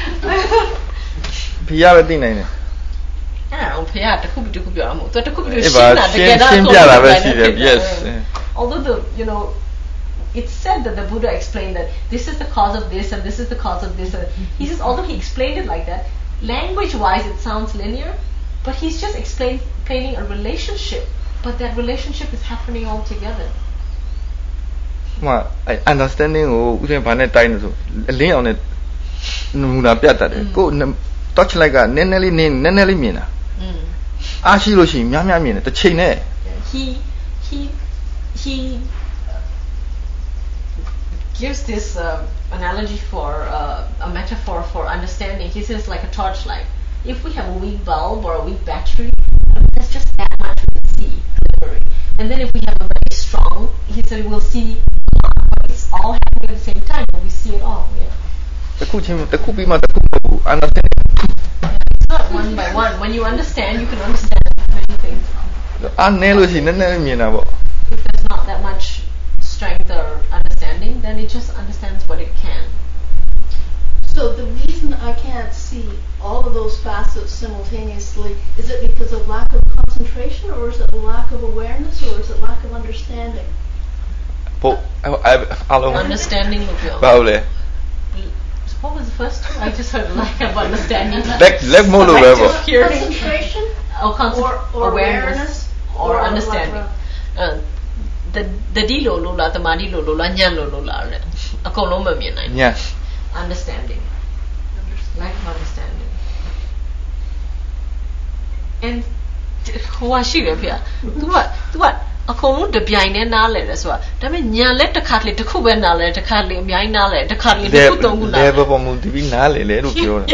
ဖရားပဲတည်နိုင်တယ်အဲ့ဒါတော့ဖရားတစ်ခုပြီးတစ်ခုပြောရမှာသူတစ်ခုပြီးရှရှင်းင်းတာတာတတကကယ်ယ်တော့ရှင်းပြတာပဲရှိတယ် yes Although the you know it's said that the Buddha explained that this is the cause of this and this is the cause of this and he says although he explained it like that language-wise it sounds linear, but he's just explain, explaining a relationship, but that relationship is happening all together. ဟို understanding ကိုဦးဇင်းဘာနဲ့တိုင်းလို့ဆိုအလင်းအောင်နဲ့နမူနာပြတတ်တယ်ကို touch light ကနည်းနည်းလေးနည်းနည်းလေးမြင်တာအားရှိလို့ရှိရင်များများမြင်တယ်တစ်ချိန်နဲ့ he he he gives this uh, analogy for uh, a metaphor for understanding. He says like a torchlight. If we have a weak bulb or a weak battery, there's just that much we can see clearly. And then if we have a very strong, he said we'll see it's all happening at the same time, but we see it all. Yeah. တစ်ခုချင်းတစ်ခုပြီးမှတစ်ခုမဟုတ်ဘူး understanding. It's not one by one. When you understand, you can understand many things. အားနည်းလို့ရှိရင်နည်းနည်းလေးမြင်တာပေါ့ If there's not that much strength or understanding, then it just understands what it can. So the reason I can't see all of those facets simultaneously, is it because of lack of concentration, or is it lack of awareness, or is it lack of understanding? But understanding of your. What was the first two? I just heard lack of understanding. Let let more so concentration, or, concent- or, or awareness, or, or understanding. Uh, the the di lo lo la, the ma di lo lo la, nyan lo lo la le. Akong long ma mien nai. Yes. Understanding. Lack of understanding. And ဟိုရှိတယ်ဖေ तू က तू ကအကုန်လုံးတပြိုင်နဲ့နားလဲတယ်ဆိုတာဒါပေမဲ့ညာလက်တစ်ခါတလေတစ်ခုပဲနားလဲတစ်ခါတလေအများကြီးနားလဲတစ်ခါတလေတစ်ခုသုံးခုနားလဲ level ပေါ်မူတည်ပြီးနားလဲလေလို့ပြောတာ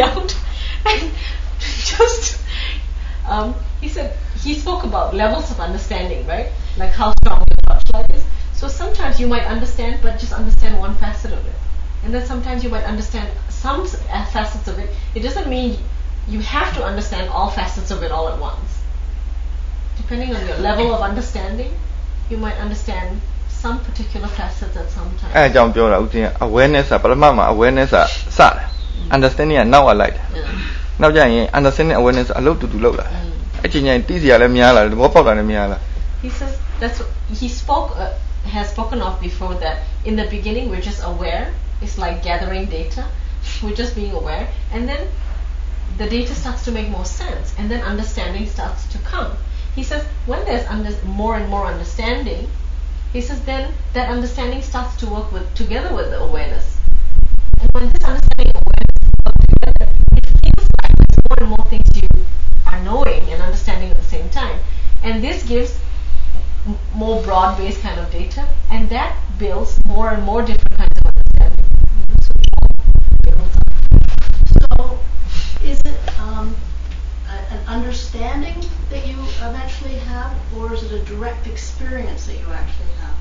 just um he said he spoke about levels of understanding, right? Like how strong your torchlight is. So sometimes you might understand but just understand one facet of it, and then sometimes you might understand some facets of it. It doesn't mean you have to understand all facets of it all at once. Depending on your level of understanding, you might understand some particular facets at some time. အဲအကြောင်းပြောတာဦးဇင်း awareness ကပထမမှာ awareness ကစတယ် understanding ကနောက်အလိုက်တယ်နောက်ကျရင် understanding awareness အလုပ်တူတူလုပ်လာတယ်အချိန်ချင်းသိစရာလည်းများလာတယ်သဘောပေါက်တာလည်းများလာ He says that's what he spoke uh, has spoken of before, that in the beginning we're just aware. It's like gathering data. We're just being aware, and then the data starts to make more sense, and then understanding starts to come. He says when there's under, more and more understanding, he says then that understanding starts to work with together with the awareness. And when this understanding and awareness work together, it feels like there's more and more things you are knowing and understanding at the same time. And this gives m- more broad-based kind of data, and that builds more and more different kinds of understanding. So, is it um, an understanding that you eventually have, or is it a direct experience that you actually have?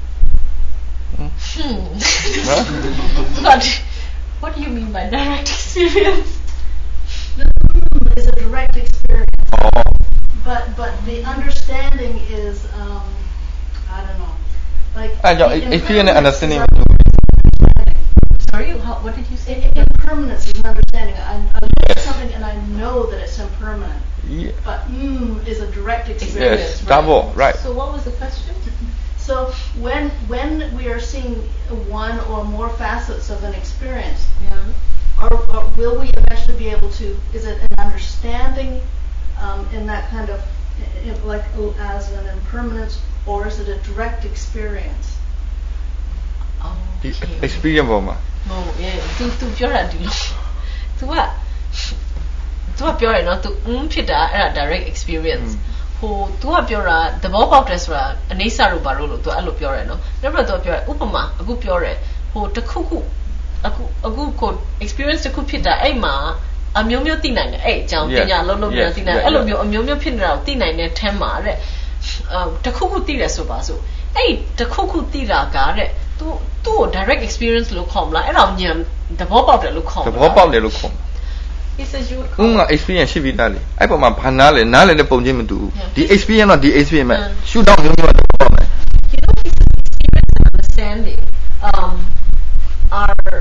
Hmm. But what do you mean by direct experience? The hmm is a direct experience. Oh. But but the understanding is um, I don't know. Like I don't experience and understanding. Sorry, how, what did you say? Impermanence is an understanding. I, I look at something and I know that it's impermanent. Yeah. But mm is a direct experience. Yes, right? double, right. So what was the question? So when when we are seeing one or more facets of an experience, yeah. or, or will we eventually be able to? Is it an understanding um, in that kind of in, like as an impermanence, or is it a direct experience? Oh, okay. Experience ပေါ်မှာ No, yeah. तू तू ပြောတာဒီလို तू က तू ကပြောတယ်နော် तू อืมဖြစ်တာအဲ့ဒါ direct experience ဟို तू ကပြောတာသဘောပေါက်တယ်ဆိုတာအနေဆာလို့ဘာလို့လို့ तू အဲ့လိုပြောတယ်နော်နောက်ပြီးတော့ तू ပြောတယ်ဥပမာအခုပြောတယ်ဟိုတစ်ခုခုအခုအခုကို experience တစ်ခုဖြစ်တာအဲ့မှာအမျိုးမျိုးသိနိုင်တယ်အဲ့အကြောင်းပညာလုံးလုံးပြန်သိနိုင်အဲ့လိုမျိုးအမျိုးမျိုးဖြစ်နေတာကိုသိနိုင်တဲ့ထဲမှာတဲ့အာတစ်ခုခုသိတယ်ဆိုပါစို့အဲ့တစ်ခုခုသိတာကတဲ့ तू तू direct experience လို့ခေါ်မလားအဲ့ဒါညံသဘောပေါက်တယ်လို့ခေါ်မလားသဘောပေါက်တယ်လို့ခေါ် He says you would call ဥမာ experience ရှိပြီးသားလေအဲ့ပေါ်မှာဘာနားလဲနားလဲတဲ့ပုံချင်းမတူဘူးဒီ experience တော့ဒီ experience ပဲ shoot down မျိုးမျိုးတော့ပေါ့မယ် You know he says experience and understanding um are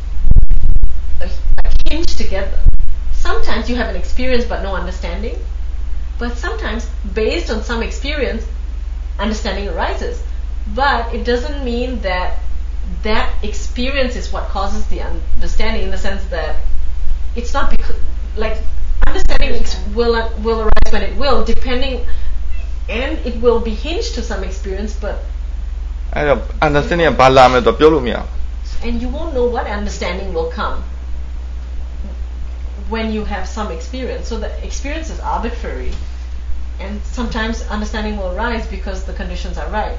hinged together. Sometimes you have an experience but no understanding, but sometimes based on some experience understanding arises. But it doesn't mean that that experience is what causes the understanding, in the sense that it's not because like understanding will will arise when it will, depending, and it will be hinged to some experience, but. အဲ့တော့ understanding ကဘာလာမယ်တော့ပြောလို့မရဘူး and you won't know what understanding will come when you have some experience. So the experience is arbitrary, and sometimes understanding will arise because the conditions are right.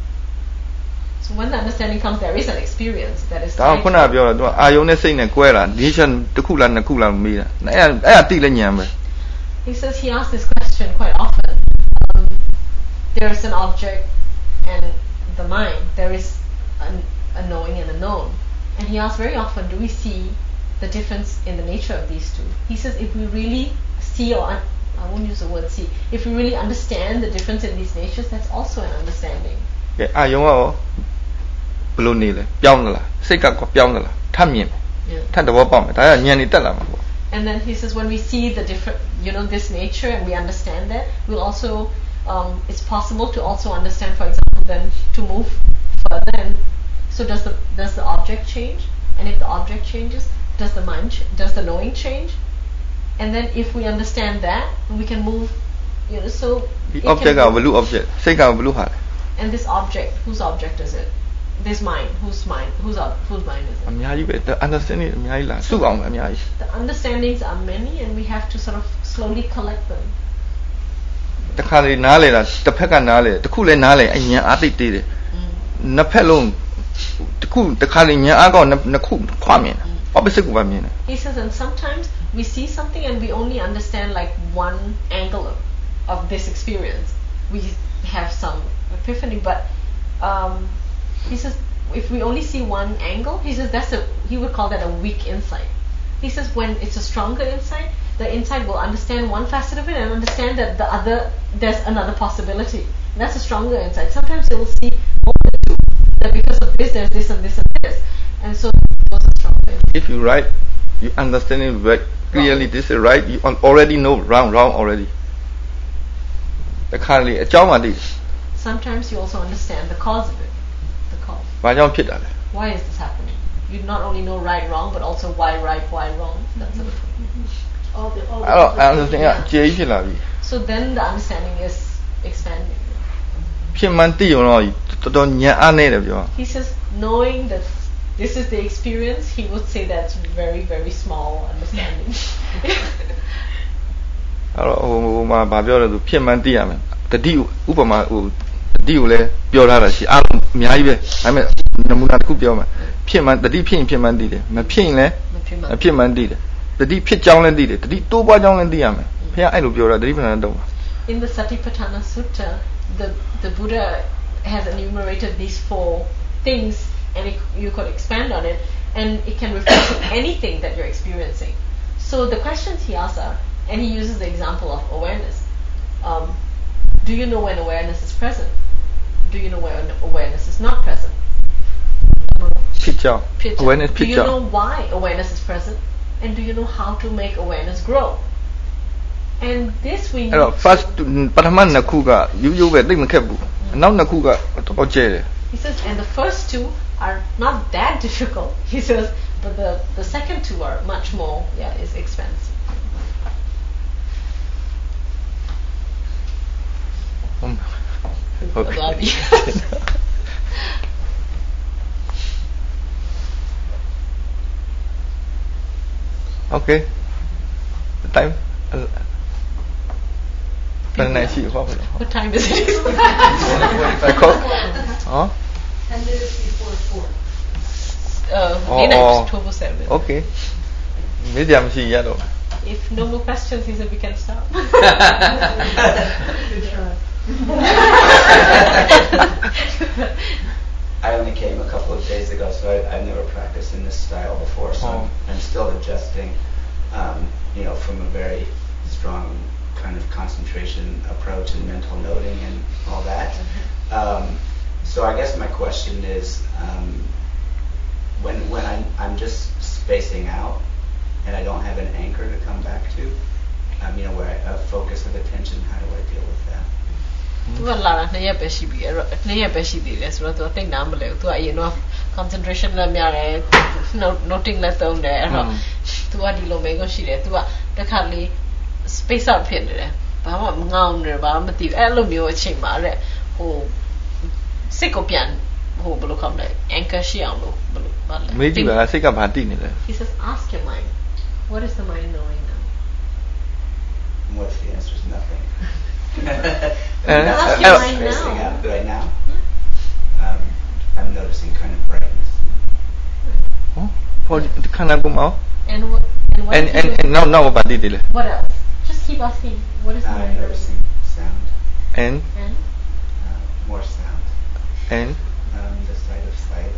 So when the understanding comes, there is an experience that is. ဒါကခုနပြောတာသူကအာယုံနဲ့စိတ်နဲ့ကွဲတာ nation တစ်ခုလားနှစ်ခုလားမေးတာအဲ့အဲ့အတိလည်းဉာဏ်ပဲ He says he asks this question quite often. Um, there is an object and the mind. There is an, a knowing and a known. And he asks very often, do we see the difference in the nature of these two? He says if we really see, or un- I won't use the word see, if we really understand the difference in these natures, that's also an understanding. ကဲအာယုံကဘယ်လိုနေလဲပြောင်းသလားစိတ်ကကပြောင်းသလားထပ်မြင်ထပ်သဘောပေါက်မယ်ဒါကဉာဏ်နေတက်လာမှာပေါ့ And then he says when we see the different, you know, this nature and we understand that, we'll also, um, it's possible to also understand, for example, then to move further. And so does the does the object change? And if the object changes, does the mind ch- does the knowing change? And then if we understand that, we can move, you know. So the object ကဘယ်လို object စိတ်ကဘယ်လိုဟာလဲ and this object, whose object is it? This mind, whose mind, whose whose mind is it? အများကြီးပဲ the understanding အများကြီးလားစုအောင်အများကြီး The understandings are many, and we have to sort of slowly collect them. တခါလေနားလေတာတစ်ဖက်ကနားလေတစ်ခုလည်းနားလေအញ្ញံအားသိသေးတယ်နှစ်ဖက်လုံးတစ်ခုတစ်ခါလေဉာဏ်အားကောနှစ်ခုခွာမြင်တာ opposite ကိုပါမြင်တယ် He says and sometimes we see something and we only understand like one angle of, of this experience. We have some epiphany, but um, he says if we only see one angle, he says that's a he would call that a weak insight. He says when it's a stronger insight, the insight will understand one facet of it and understand that the other there's another possibility. And that's a stronger insight. Sometimes it will see more than two. That because of this, there's this and this and this, and so those are stronger. If you write, you understand it very clearly. This is right. You already know wrong, wrong already. The currently a job on this. Sometimes you also understand the cause of it. The cause. Why is this happening? You not only know right, wrong, but also why right, why wrong. That's sort of all the all the. I understand. Yeah, so then the understanding is expanding. ဖြစ်မှန်သိအောင်တော့တော်တော်ဉာဏ်အားနေတယ်ပြော He says knowing that this is the experience, he would say that's very very small understanding. အဲ့တော့ဟိုမှာဗာပြောတယ်သူဖြစ်မှန်သိရမယ်တတိဥပမာဟိုတတိကိုလည်းပြောထားတာရှိအားလုံးအများကြီးပဲဒါပေမဲ့နမူနာတစ်ခုပြောမှာဖြစ်မှန်တတိဖြစ်ရင်ဖြစ်မှန်သိတယ်မဖြစ်ရင်လည်းမဖြစ်မှန်သိတယ်တတိဖြစ်ကြောင်းလည်းသိတယ်တတိတိုးပွားကြောင်းလည်းသိရမယ်ဘုရားအဲ့လိုပြောတာတတိပဋ္ဌာန်တော့ In the Satipatthana Sutta, the the Buddha has enumerated these four things, and it, you could expand on it, and it can refer to anything that you're experiencing. So the questions he asks are, and he uses the example of awareness. Um, do you know when awareness is present? Do you know when awareness is not present? Picture. Awareness picture. Do you know why awareness is present? And do you know how to make awareness grow? And this we need. First, ပထမနှစ်ခုကရိုးရိုးပဲသိမခက်ဘူးနောက်နှစ်ခုကတော့ကျဲတယ် He says and the first two are not that difficult. He says but the the second two are much more yeah is expensive. Um, okay. Okay. The time uh, What time is it? Huh? Ten minutes before four. Uh, oh, oh. October seventh. Okay. Medium she yellow. If no more questions, he said we can stop. I only came a couple of days ago, so I, I've never practiced in this style before, so oh. I'm, I'm still adjusting, um, you know, from a very strong kind of concentration approach and mental noting and all that. Mm-hmm. Um, so I guess my question is, um, when when I'm, I'm just spacing out and I don't have an anchor to come back to, um, you know, where I, a focus of attention, how do I deal with that? သူကလာတာနှစ်ရက်ပဲရှိပြီအဲ့တော့နှစ်ရက်ပဲရှိသေးတယ်ဆိုတော့သူကသိနားမလဲဘူးသူကအရင်တော့ concentration လည်းများတယ် noting လည်းသုံးတယ်အဲ့တော့သူကဒီလိုမျိုးကိုရှိတယ်သူကတတခါလေ space out ဖြစ်နေတယ်ဘာမှမငောင်းနေဘာမှမသိဘူးအဲ့လိုမျိုးအချိန်မှာတဲ့ဟိုစိတ်ကိုပြန်ဟိုဘယ်လိုခေါ်မလဲ anchor ရှိအောင်လို့ဘယ်လိုပါလဲမေးကြည့်ပါစိတ်ကဘာတိနေလဲ He says ask your mind what is the mind knowing now What if the answer is nothing? uh, ask your mind now. Out right now? Yeah. Um, I'm noticing kind of brightness. Oh, for kind of go out. And what? And what? And and, and now now what did it? What else? Just keep asking. What is the I'm mind noticing sound. And? And? Uh, more sound. And? Um, the sight of sight.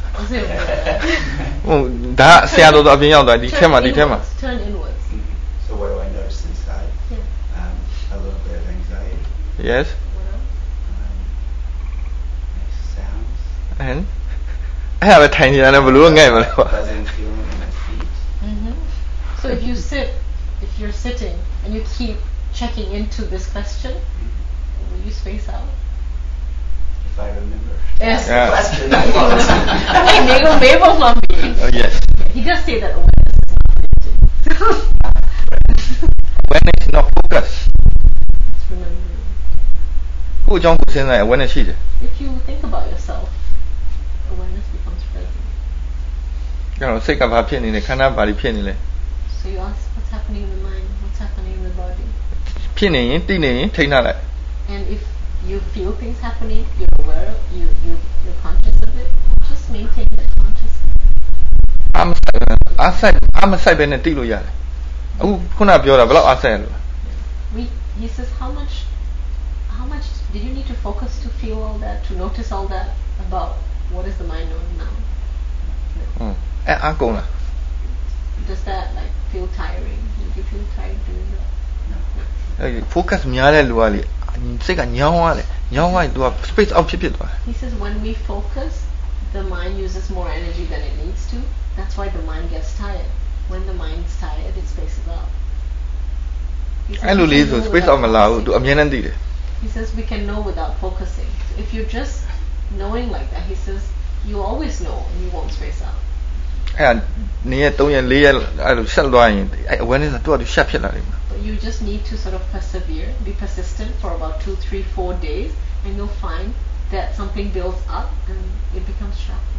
ဟိုဒါဆရာတော်တော်အပြင်ရောက်သွားဒီထဲမှာဒီထဲမှာ Turn inwards. So what do I notice inside? Yeah. Um, a little bit of anxiety. Yes. What else? Um, nice sounds. And? အဲ့ဒါပဲထိုင်နေတာလည်းဘလို့ငဲ့မလဲ Pleasant feeling in my feet. Mm-hmm. So if you sit, if you're sitting and you keep checking into this question, will you space out? If I remember. Yes. That's the question. Hey, maybe, maybe not me. Oh yes. He does say that awareness is not limited. Awareness is not focus. It's remembering. ကိုယ်ကြောင့်ကိုယ်စဉ်းစားရင် awareness ရှိတယ် If you think about yourself, awareness becomes present. ကျွန်တော်စိတ်ကဘာဖြစ်နေလဲခန္ဓာဘာတွေဖြစ်နေလဲ So you ask what's happening in the mind, what's happening in the body. ဖြစ်နေရင်တိနေရင်ထိန်းထားလိုက် And if you feel things happening, you're aware, you, you, you're conscious of it, just maintain that consciousness. အာမဆိုင်အာဆိုင်အာမဆိုင်ပဲနဲ့တိလို့ရတယ်အခုခုနပြောတာဘယ်လောက်အာဆိုင်ရလဲ We, he says how much, how much did you need to focus to feel all that, to notice all that about what is the mind knowing now? ဟုတ်အဲအကုန်လား Does that like feel tiring? Did you feel tired doing that? No. အဲ focus များတဲ့လူကလေစိတ်ကညောင်းသွားတယ်ညောင်းသွားရင် तू က space out ဖြစ်ဖြစ်သွားတယ် He says when we focus, the mind uses more energy than it needs to. That's why the mind gets tired. When the mind is tired, it spaces out. He says အဲ့လို we လေး can ဆို know space without out မလာဘူး तू focusing. အမြဲတမ်းသိတယ် He says we can know without focusing. So if you're just knowing like that, he says you always know and you won't space out. အဲ့နေရသုံးရက်လေးရက်အဲ့လိုဆက်သွားရင်အဲ့ awareness က तू က ရှက်ဖြစ်လာတယ် But you just need to sort of persevere, be persistent for about two, three, four days, and you'll find that something builds up and it becomes sharper.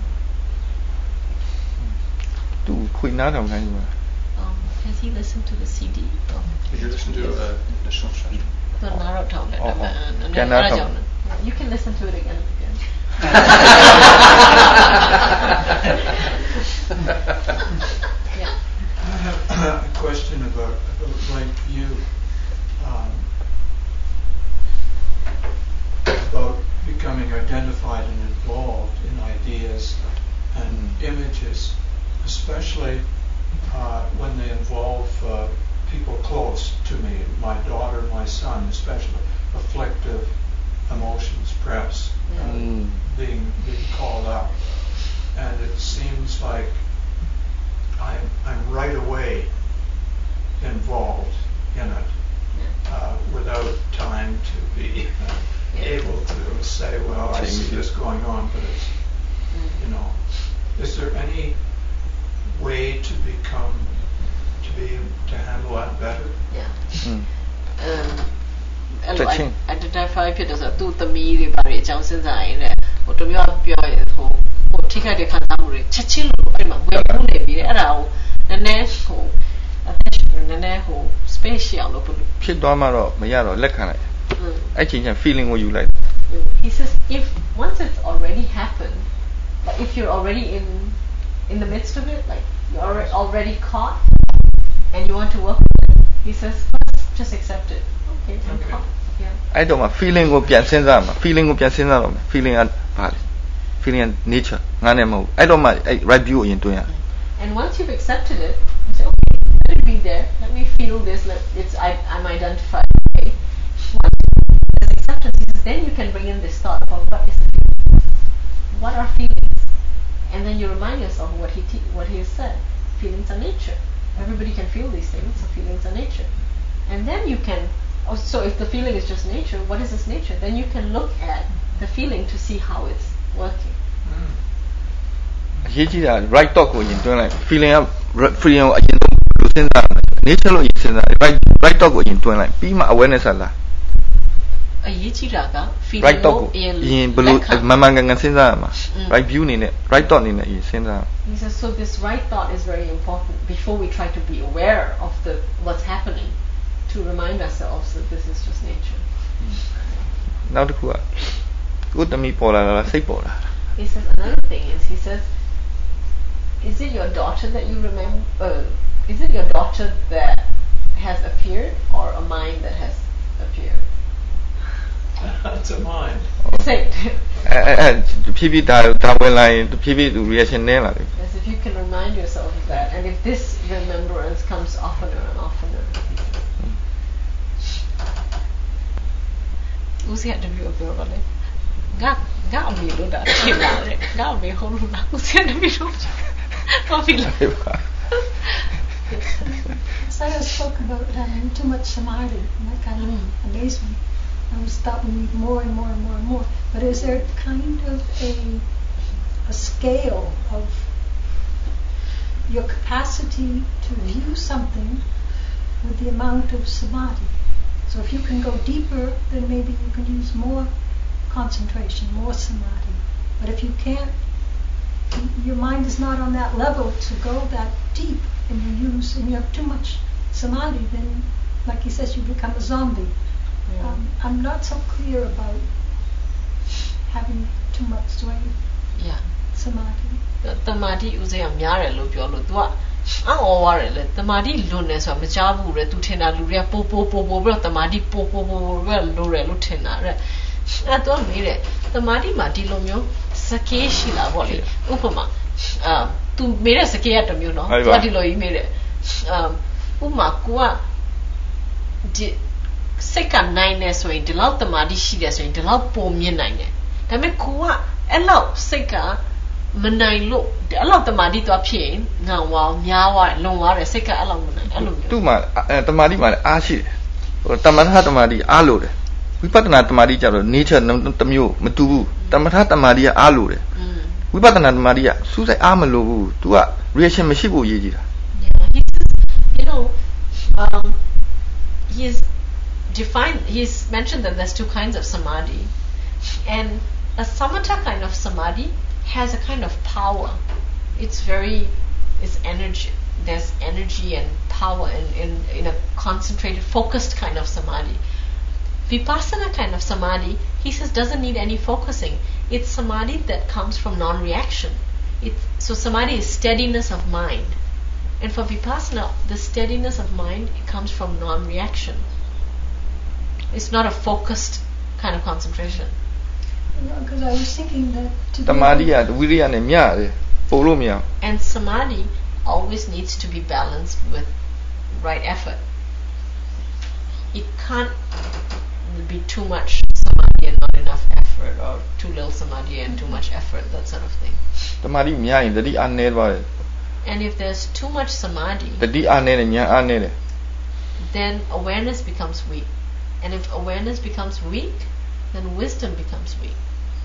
तू ခွေနားထောင်ခိုင်းမှာ Um, has he listened to the C D? Oh. Did you listen to uh, the short session? The Naro Town. Oh, oh. uh, Can Nara I talk? Town. You can listen to it again and again. Yeah. I have a question about, about right view. Um, about becoming identified and involved in ideas and images, especially uh, when they involve uh, people close to me, my daughter, my son, especially afflictive emotions, perhaps uh, being being called out, and it seems like I'm I'm right away involved in it uh, without time to be uh, able to say, well, I see this going on, but it's, you know, is there any way to become, to be, to handle that better? Yeah. Mm. Um, အဲ့လို Touching. identify ဖြစ်တယ်ဆိုတော့သူ့သမီးတွေဘာတွေအကြောင်းစဉ်းစားရင်လည်းဟိုတမျိုးပြောရင်ဟိုဟိုထိခိုက်တဲ့ခံစားမှုတွေချက်ချင်းလို့အဲ့မှာဝင်မှုနေပြီးအဲ့ဒါကိုနည်းနည်းဟို attention နည်းနည်းဟို space ရှိအောင်လုပ်ဖို့ဖြစ်သွားမှတော့မရတော့လက်ခံလိုက် Mm. အဲ့ချိန်ကျ feeling ကိုယူလိုက် Mm. He says if once it's already happened, but if you're already in in the midst of it, like you're already, already caught and you want to work with it, he says first just accept it. Okay, I'm Okay. caught. Yeah. အဲ့တော့မှ feeling ကိုပြန်စဉ်းစားမှာ feeling ကိုပြန်စဉ်းစားတော့မယ် feeling ကဘာလဲ feeling က nature ငါနဲ့မဟုတ်အဲ့တော့မှအဲ့ right view ကိုအရင်တွင်းရ And once you've accepted it, you say, okay, let it be there. Let me feel this. Let it's I, I'm identified. Okay. Once there's acceptance, he says, then you can bring in this thought about what is the feeling? What are feelings? And then you remind yourself what he te- what he has said. Feelings are nature. Everybody can feel these things. So feelings are nature. And then you can. Oh, so if the feeling is just nature, what is this nature? Then you can look at the feeling to see how it's working. အရေးကြီးတာ right thought ကိုအရင်တွင်းလိုက် feeling က feeling ကိုအရင်ဆုံးဘယ်လိုစဉ်းစားရမလဲ nature လို့ရင်စဉ်းစား right right thought ကိုအရင်တွန်းလိုက်ပြီးမှ awareness လာအရေးကြီးတာက feeling right thought ကိုအရင်ဘယ်လိုမမှန်ကန်ကန်စဉ်းစားရမှာ right view အနေနဲ့ right thought အနေနဲ့အရင်စဉ်းစား He says so this right thought is very important before we try to be aware of the what's happening to remind ourselves that this is just nature နောက်တစ်ခုကကိုယ်တမီပေါ်လာတာစိတ်ပေါ်လာ He says another thing is he says is it your daughter that you remember uh, is it your daughter that has appeared or a mind that has appeared It's a mind. Say အဲအဲဖြည်းဖြည်းဒါဒါဝင်လာရင်ဖြည်းဖြည်း reaction နည်းလာတယ် Yes, if you can remind yourself of that and if this remembrance comes oftener and oftener ဦးစီးတမျိုးပြောပါလေငါငါအမေလို့တာထင်လာတယ်ငါအမေဟုတ်လို့လားဦးစီးတမျိုးလို့ဘာဖြစ်လဲ Saya spoke about having too much samadhi, and that kind of amazed me. I always thought we need more and more and more and more. But is there kind of a a scale of your capacity to view something with the amount of samadhi? So if you can go deeper, then maybe you can use more concentration, more samadhi. But if you can't, your mind is not on that level to go that deep, and you use and you have too much samadhi, then, like he says, you become a zombie. Yeah. Um, I'm not so clear about having too much sway. Yeah. Samadhi. Samadhi ဦးဇင်းကများတယ်လို့ပြောလို့ तू ကအံ့ဩရတယ်လေ Samadhi လွန်နေဆိုတာမကြားဘူးလေ तू ထင်တာလူတွေကပိုပိုပိုပိုပြီးတော့ Samadhi ပိုပိုပိုပိုပြီးတော့လိုတယ်လို့ထင်တာတဲ့အဲ့ तू ကမေးတယ် Samadhi မှာဒီလိုမျိုးစကေးရှိလားပေါ့လေဥပမာအာ तू မေးတဲ့စကေးကတစ်မျိုးနော် तू ကဒီလိုကြီးမေးတယ်အာဥပမာကိုကဒီစိတ်ကနိုင်နေဆိုရင်ဒီလောက် Samadhi ရှိတယ်ဆိုရင်ဒီလောက်ပုံမြင်နိုင်တယ်ဒါပေမဲ့ကိုကအဲ့လောက်စိတ်ကမနိုင်လို့အဲ့လောက် Samadhi သွားဖြစ်ရင်ငောင်ဝါများသွားတယ်လွန်သွားတယ်စိတ်ကအဲ့လောက်မနိုင်အဲ့လိုမျိုးသူ့မှာအဲ Samadhi မှာအားရှိတယ်ဟိုတမထ Samadhi အားလို့တယ်ဝိပဿနာ Samadhi ကြတော့ nature တစ်မျိုးမတူဘူးတမထ Samadhi ကအားလို့တယ်ဝိပဿနာ Samadhi ကစူးစိုက်အားမလို့ဘူး तू က reaction မရှိဖို့အရေးကြီးတာ Yeah, he says, you know, um, he's defined, he's mentioned that there's two kinds of samadhi, and a samatha kind of samadhi has a kind of power. It's very, it's energy. There's energy and power in, in, in a concentrated, focused kind of samadhi. Vipassana kind of samadhi, he says, doesn't need any focusing. It's samadhi that comes from non-reaction. It's, so samadhi is steadiness of mind. And for Vipassana, the steadiness of mind it comes from non-reaction. It's not a focused kind of concentration. Because I was thinking that Samadhi ကဝိရိယနဲ့မျှတယ်ပို့လို့မရ And samadhi always needs to be balanced with right effort. It can't be too much samadhi and not enough effort, or too little samadhi and too much effort, that sort of thing. Samadhi များရင်တတိအားနည်းသွားတယ် And if there's too much samadhi, တတိအားနည်းတယ်ဉာဏ်အားနည်းတယ် then awareness becomes weak. And if awareness becomes weak, then wisdom becomes weak.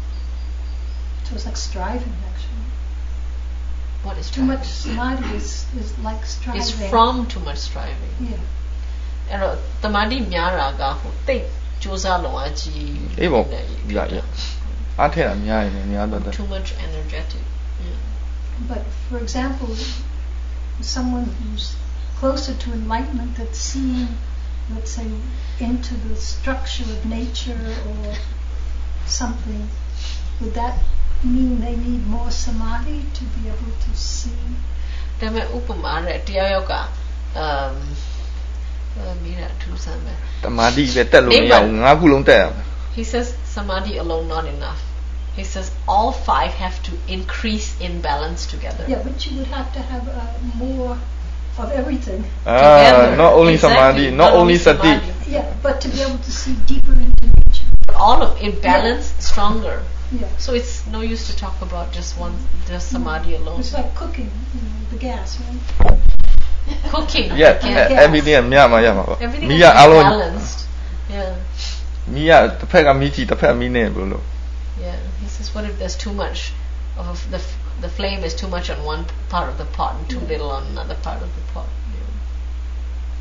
So it's like striving, actually. What is Too striving? much samadhi is, is like striving. It's from too much striving. Yeah. အဲ့တော့တမာတိများတာကဟိုတိတ်စူးစမ်းလုံးအကြီးအေးပေါ့ရရအားထက်တာများရင်လည်းများတော့ too much energetic. Yeah. But for example, someone who's closer to enlightenment that's seeing, let's say, into the structure of nature or something, would that mean they need more samadhi to be able to see? ဒါပေမဲ့ဥပမာနဲ့တရားယောက်က um မိတာထူးဆန်းပဲ Samadhi ပဲတက်လို့မရဘူးငါးခုလုံးတက်ရမယ် He says samadhi alone not enough. He says all five have to increase in balance together. Yeah, but you would have to have uh, more of everything. Ah, not only exactly. Samadhi, not, not only sati. Yeah, but to be able to see deeper into nature. All of in balance, yeah. Stronger. Yeah. So it's no use to talk about just one, just samadhi alone. It's like cooking, you know, the gas, right? Cooking. Yeah, gas. Everything is balanced. Everything is balanced. Yeah. မီးရတစ်ဖက်ကမီးကြည့်တစ်ဖက်မီးနေဘယ်လိုလုပ် Yeah, he says what if there's too much of the the flame is too much on one part of the pot and too little on another part of the pot. Yeah.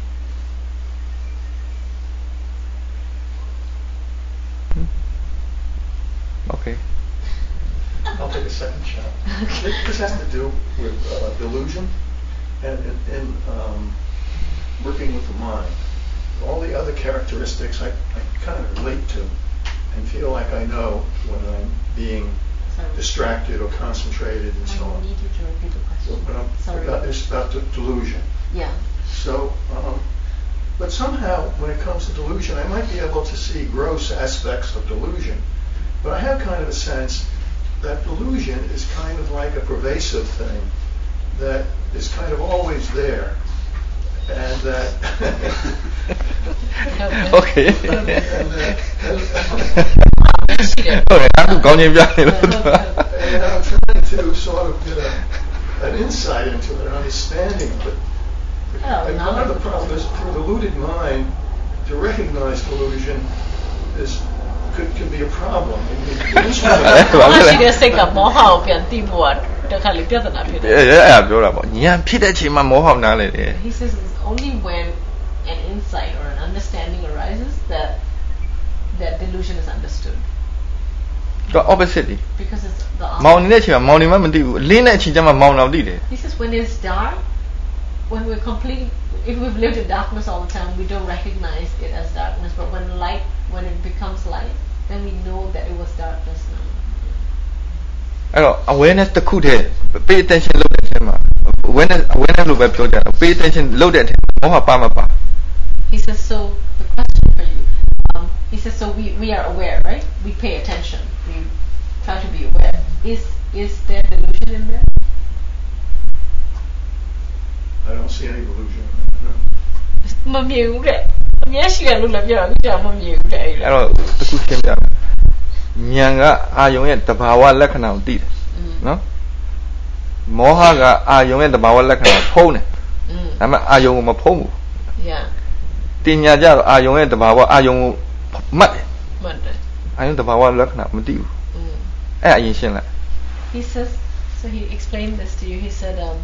Okay. I'll take a second shot. This has to do with uh, delusion and in um, working with the mind. All the other characteristics I, I kind of relate to and feel like I know when I'm being Sorry. distracted or concentrated and so I on. need you to repeat the question. But I'm Sorry. About, it's about the delusion. Yeah. So, um, but somehow when it comes to delusion, I might be able to see gross aspects of delusion. But I have kind of a sense that delusion is kind of like a pervasive thing that is kind of always there. And that okay. and, and, and I'm trying to sort of get a, an insight into it, an understanding of it. Oh, and no. part of the problem is for a deluded mind to recognize delusion is could can be a problem. ရှိတဲ့စိတ်ကမောဟကိုပြန်သိဖို့ကတခါလေပြဿနာဖြစ်တယ်အဲ့အဲ့အဲ့ပြောတာပေါ့ဉာဏ်ဖြစ်တဲ့အချိန်မှာမောဟနားလေတယ် He says it's only when an insight or an understanding arises that that delusion is understood. The opposite လေ Because it's the မောင်နေတဲ့ချိန်မှာမောင်နေမှမသိဘူးလင်းတဲ့အချိန်ကျမှမောင်တော်သိတယ် He says when it's dark, when we're completely, if we've lived in darkness all the time, we don't recognize it as darkness. But when light, when it becomes light, then we know that it was darkness now. အဲ့တော့ awareness တစ်ခုတည်း pay attention လုပ်တဲ့အချိန်မှာ awareness awareness လို့ပဲပြောကြတယ် pay attention လုပ်တဲ့အချိန်မောဟပါမပါ He says, so the question for you, um, he says, so we, we are aware, right? We pay attention. We try to be aware. Is is there delusion in there? I don't see any delusion. No. မမြင်ဘူးတဲ့အမြဲရှိတယ်လို့လည်းပြောတာကြာမမြင်ဘူးတဲ့အဲ့အဲ့တော့တစ်ခုရှင်းပြမယ်ဉာဏ်ကအာယုံရဲ့တဘာဝလက္ခဏာကိုသိတယ်နော်မောဟကအာယုံရဲ့တဘာဝလက္ခဏာကိုဖုံးတယ်ဒါပေမဲ့အာယုံကိုမဖုံးဘူး Yeah. တင်ညာကြတော့အာယုံရဲ့တဘာဝအာယုံကိုမှတ်တယ်မှတ်တယ်အာယုံတဘာဝလက္ခဏာမသိဘူးအဲ့အရင်ရှင်းလိုက် He says, so he explained this to you. He said, um,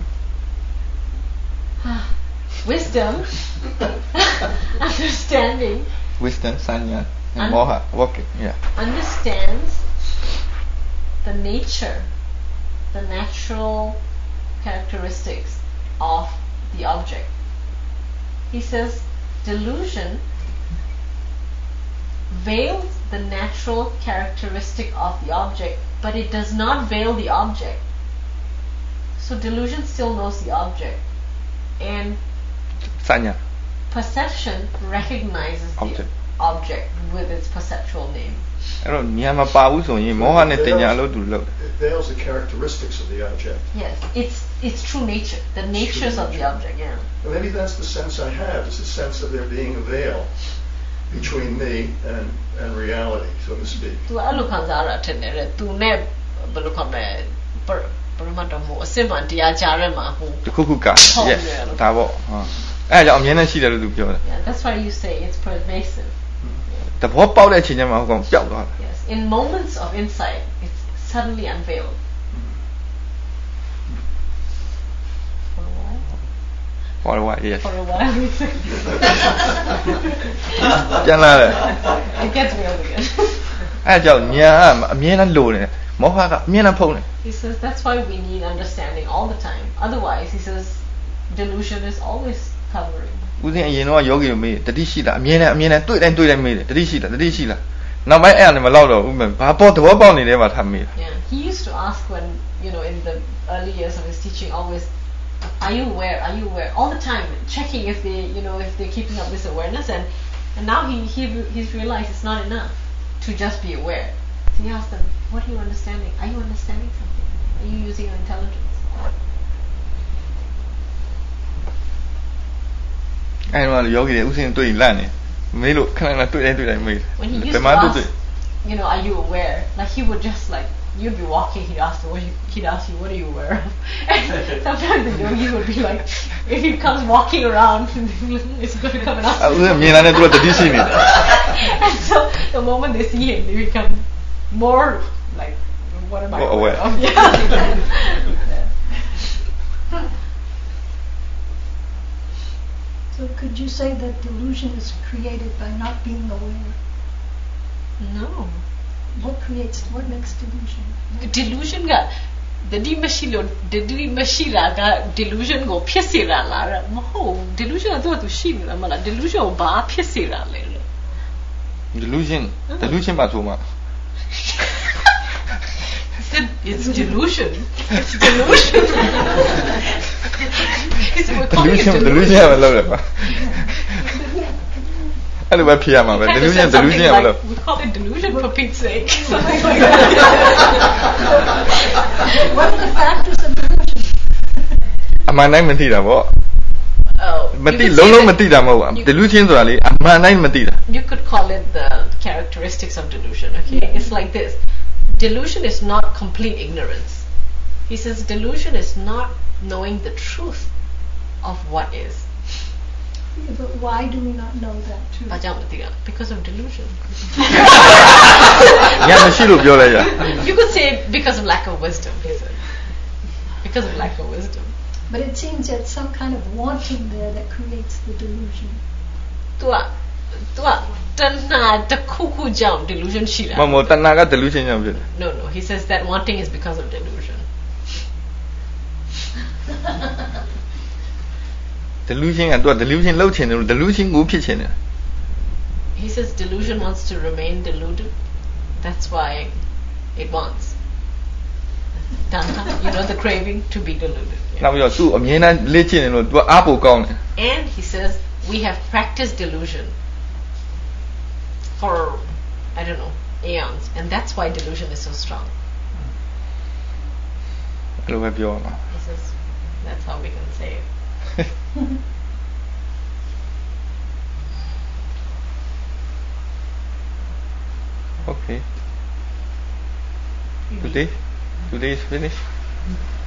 wisdom, understanding, wisdom, sanya, and Un- moha, okay, yeah. understands the nature, the natural characteristics of the object. He says, delusion veils the natural characteristic of the object, but it does not veil the object. So delusion still knows the object, and Sanya. perception recognizes Object. the object with its perceptual name. အဲ့တော့ဉာဏ်မပါဘူးဆိုရင်မောဟနဲ့တင်ညာလို့သူလုပ်တယ် It veils the characteristics of the object. Yes, it's its true nature, the natures of the object. Yeah. And maybe that's the sense I have, is the sense of there being a veil between me and, and reality, so to speak. तू အဲ့လိုခံစားရတာထင်တယ်တဲ့ तू နဲ့ဘယ်လိုခေါ်မလဲပရမတ်တော်မို့အစစ်မှန်တရားကြားရမှာဟိုတစ်ခုခုက yes ဒါပေါ့ဟာအဲ့ဒါကြောင့်အမြဲတမ်းရှိတယ်လို့သူပြောတယ် Yeah, that's why you say it's pervasive. တဘောပေါက်တဲ့အချိန်ကျမှဟိုကောင်ပျောက်သွားတယ် Yes, in moments of insight, it's suddenly unveiled. For a while. For a while yes For a while. ပြန်လာတယ် It gets veiled again. အဲ့ဒါကြောင့်ဉာဏ်ကအမြဲတမ်းလိုတယ်မောဟကအမြဲတမ်းဖုံးတယ် He says that's why we need understanding all the time. Otherwise, he says delusion is always covering. ဦးဇင်းအရင်တော့ယောဂီကိုမေးတတိရှိလားအမြဲတမ်းအမြဲတမ်းတွေ့တိုင်းတွေ့တိုင်းမေးတယ်တတိရှိလားတတိရှိလားနောက်ပိုင်းအဲ့ဒါနဲ့မလောက်တော့ဘူးမယ်ဘာပေါ်သဘောပေါက်နေတယ်မှာထားမေးတယ် Yeah, he used to ask when, you know, in the early years of his teaching, always, are you aware, are you aware, all the time, checking if they, you know, if they're keeping up this awareness, and, and now he, he he's realized it's not enough to just be aware. So he asked them, what are you understanding? Are you understanding something? Are you using your intelligence? အဲ့တော့ယောဂီတွေဥစဉ်တွေ့လန့်နေမေးလို့ခဏခဏတွေ့တိုင်းတွေ့တိုင်းမေးတယ် When he used ဘယ် to မှာတွေ့ ask, တွေ့ you know, are you aware? Like he would just like, you'd be walking, he'd ask you, what you, he'd ask you, what are you aware of? And sometimes the yogi would be like, if he comes walking around, it's going to come and ask ဥစဉ်မြင်လာတဲ့သူကတတိရှိနေတယ် And so the moment they see him, they become more like, what am I More aware aware. of? Yeah. So could you say that delusion is created by not being aware? No. what creates, what makes delusion? Delusion ကတတိမရှိလို့တတိမရှိတာက delusion ကိုဖြစ်စေတာလားမဟုတ် delusion ကသူ့အတူရှိနေတာမလား delusion ကိုဘာဖြစ်စေတာလဲ delusion delusion ပါဆိုမှာ It's delusion. It's delusion. It's delusion. Delusion မလုပ်ရပါအဲ့လိုပဲဖြစ်ရမှာပဲ delusion delusion မလုပ် We call it delusion for Pete's sake. What are the factors of delusion? အမှန်တိုင်းမသိတာပေါ့ Oh, မသိလုံးလုံးမသိတာမဟုတ်ဘူး delusion ဆိုတာလေအမှန်တိုင်းမသိတာ You could call it the characteristics of delusion, okay? It's like this. Delusion is not complete ignorance. He says delusion is not knowing the truth of what is. Yeah, but why do we not know that truth? Because of delusion. You could say because of lack of wisdom, he said. Because of lack of wisdom. But it seems that some kind of wanting there that creates the delusion. Tua, tua, tanha takuku jam delusion shira. Mamo tanha ka delusion jam shira. No, no. He says that wanting is because of delusion. Delusion ကသူက delusion လောက်ချင်တယ် delusion ကိုဖြစ်ချင်တယ် He says delusion wants to remain deluded. That's why it wants. Tanha, you know the craving to be deluded. နောက်ပြီးတော့သူ့အမြဲတမ်းလေ့ကျင့်နေလို့သူကအားပိုကောင်းတယ် And he says we have practiced delusion for I don't know eons, and that's why delusion is so strong. အဲ့လိုပဲပြောရမှာ He says that's how we can say it. Okay. Today, today is finished.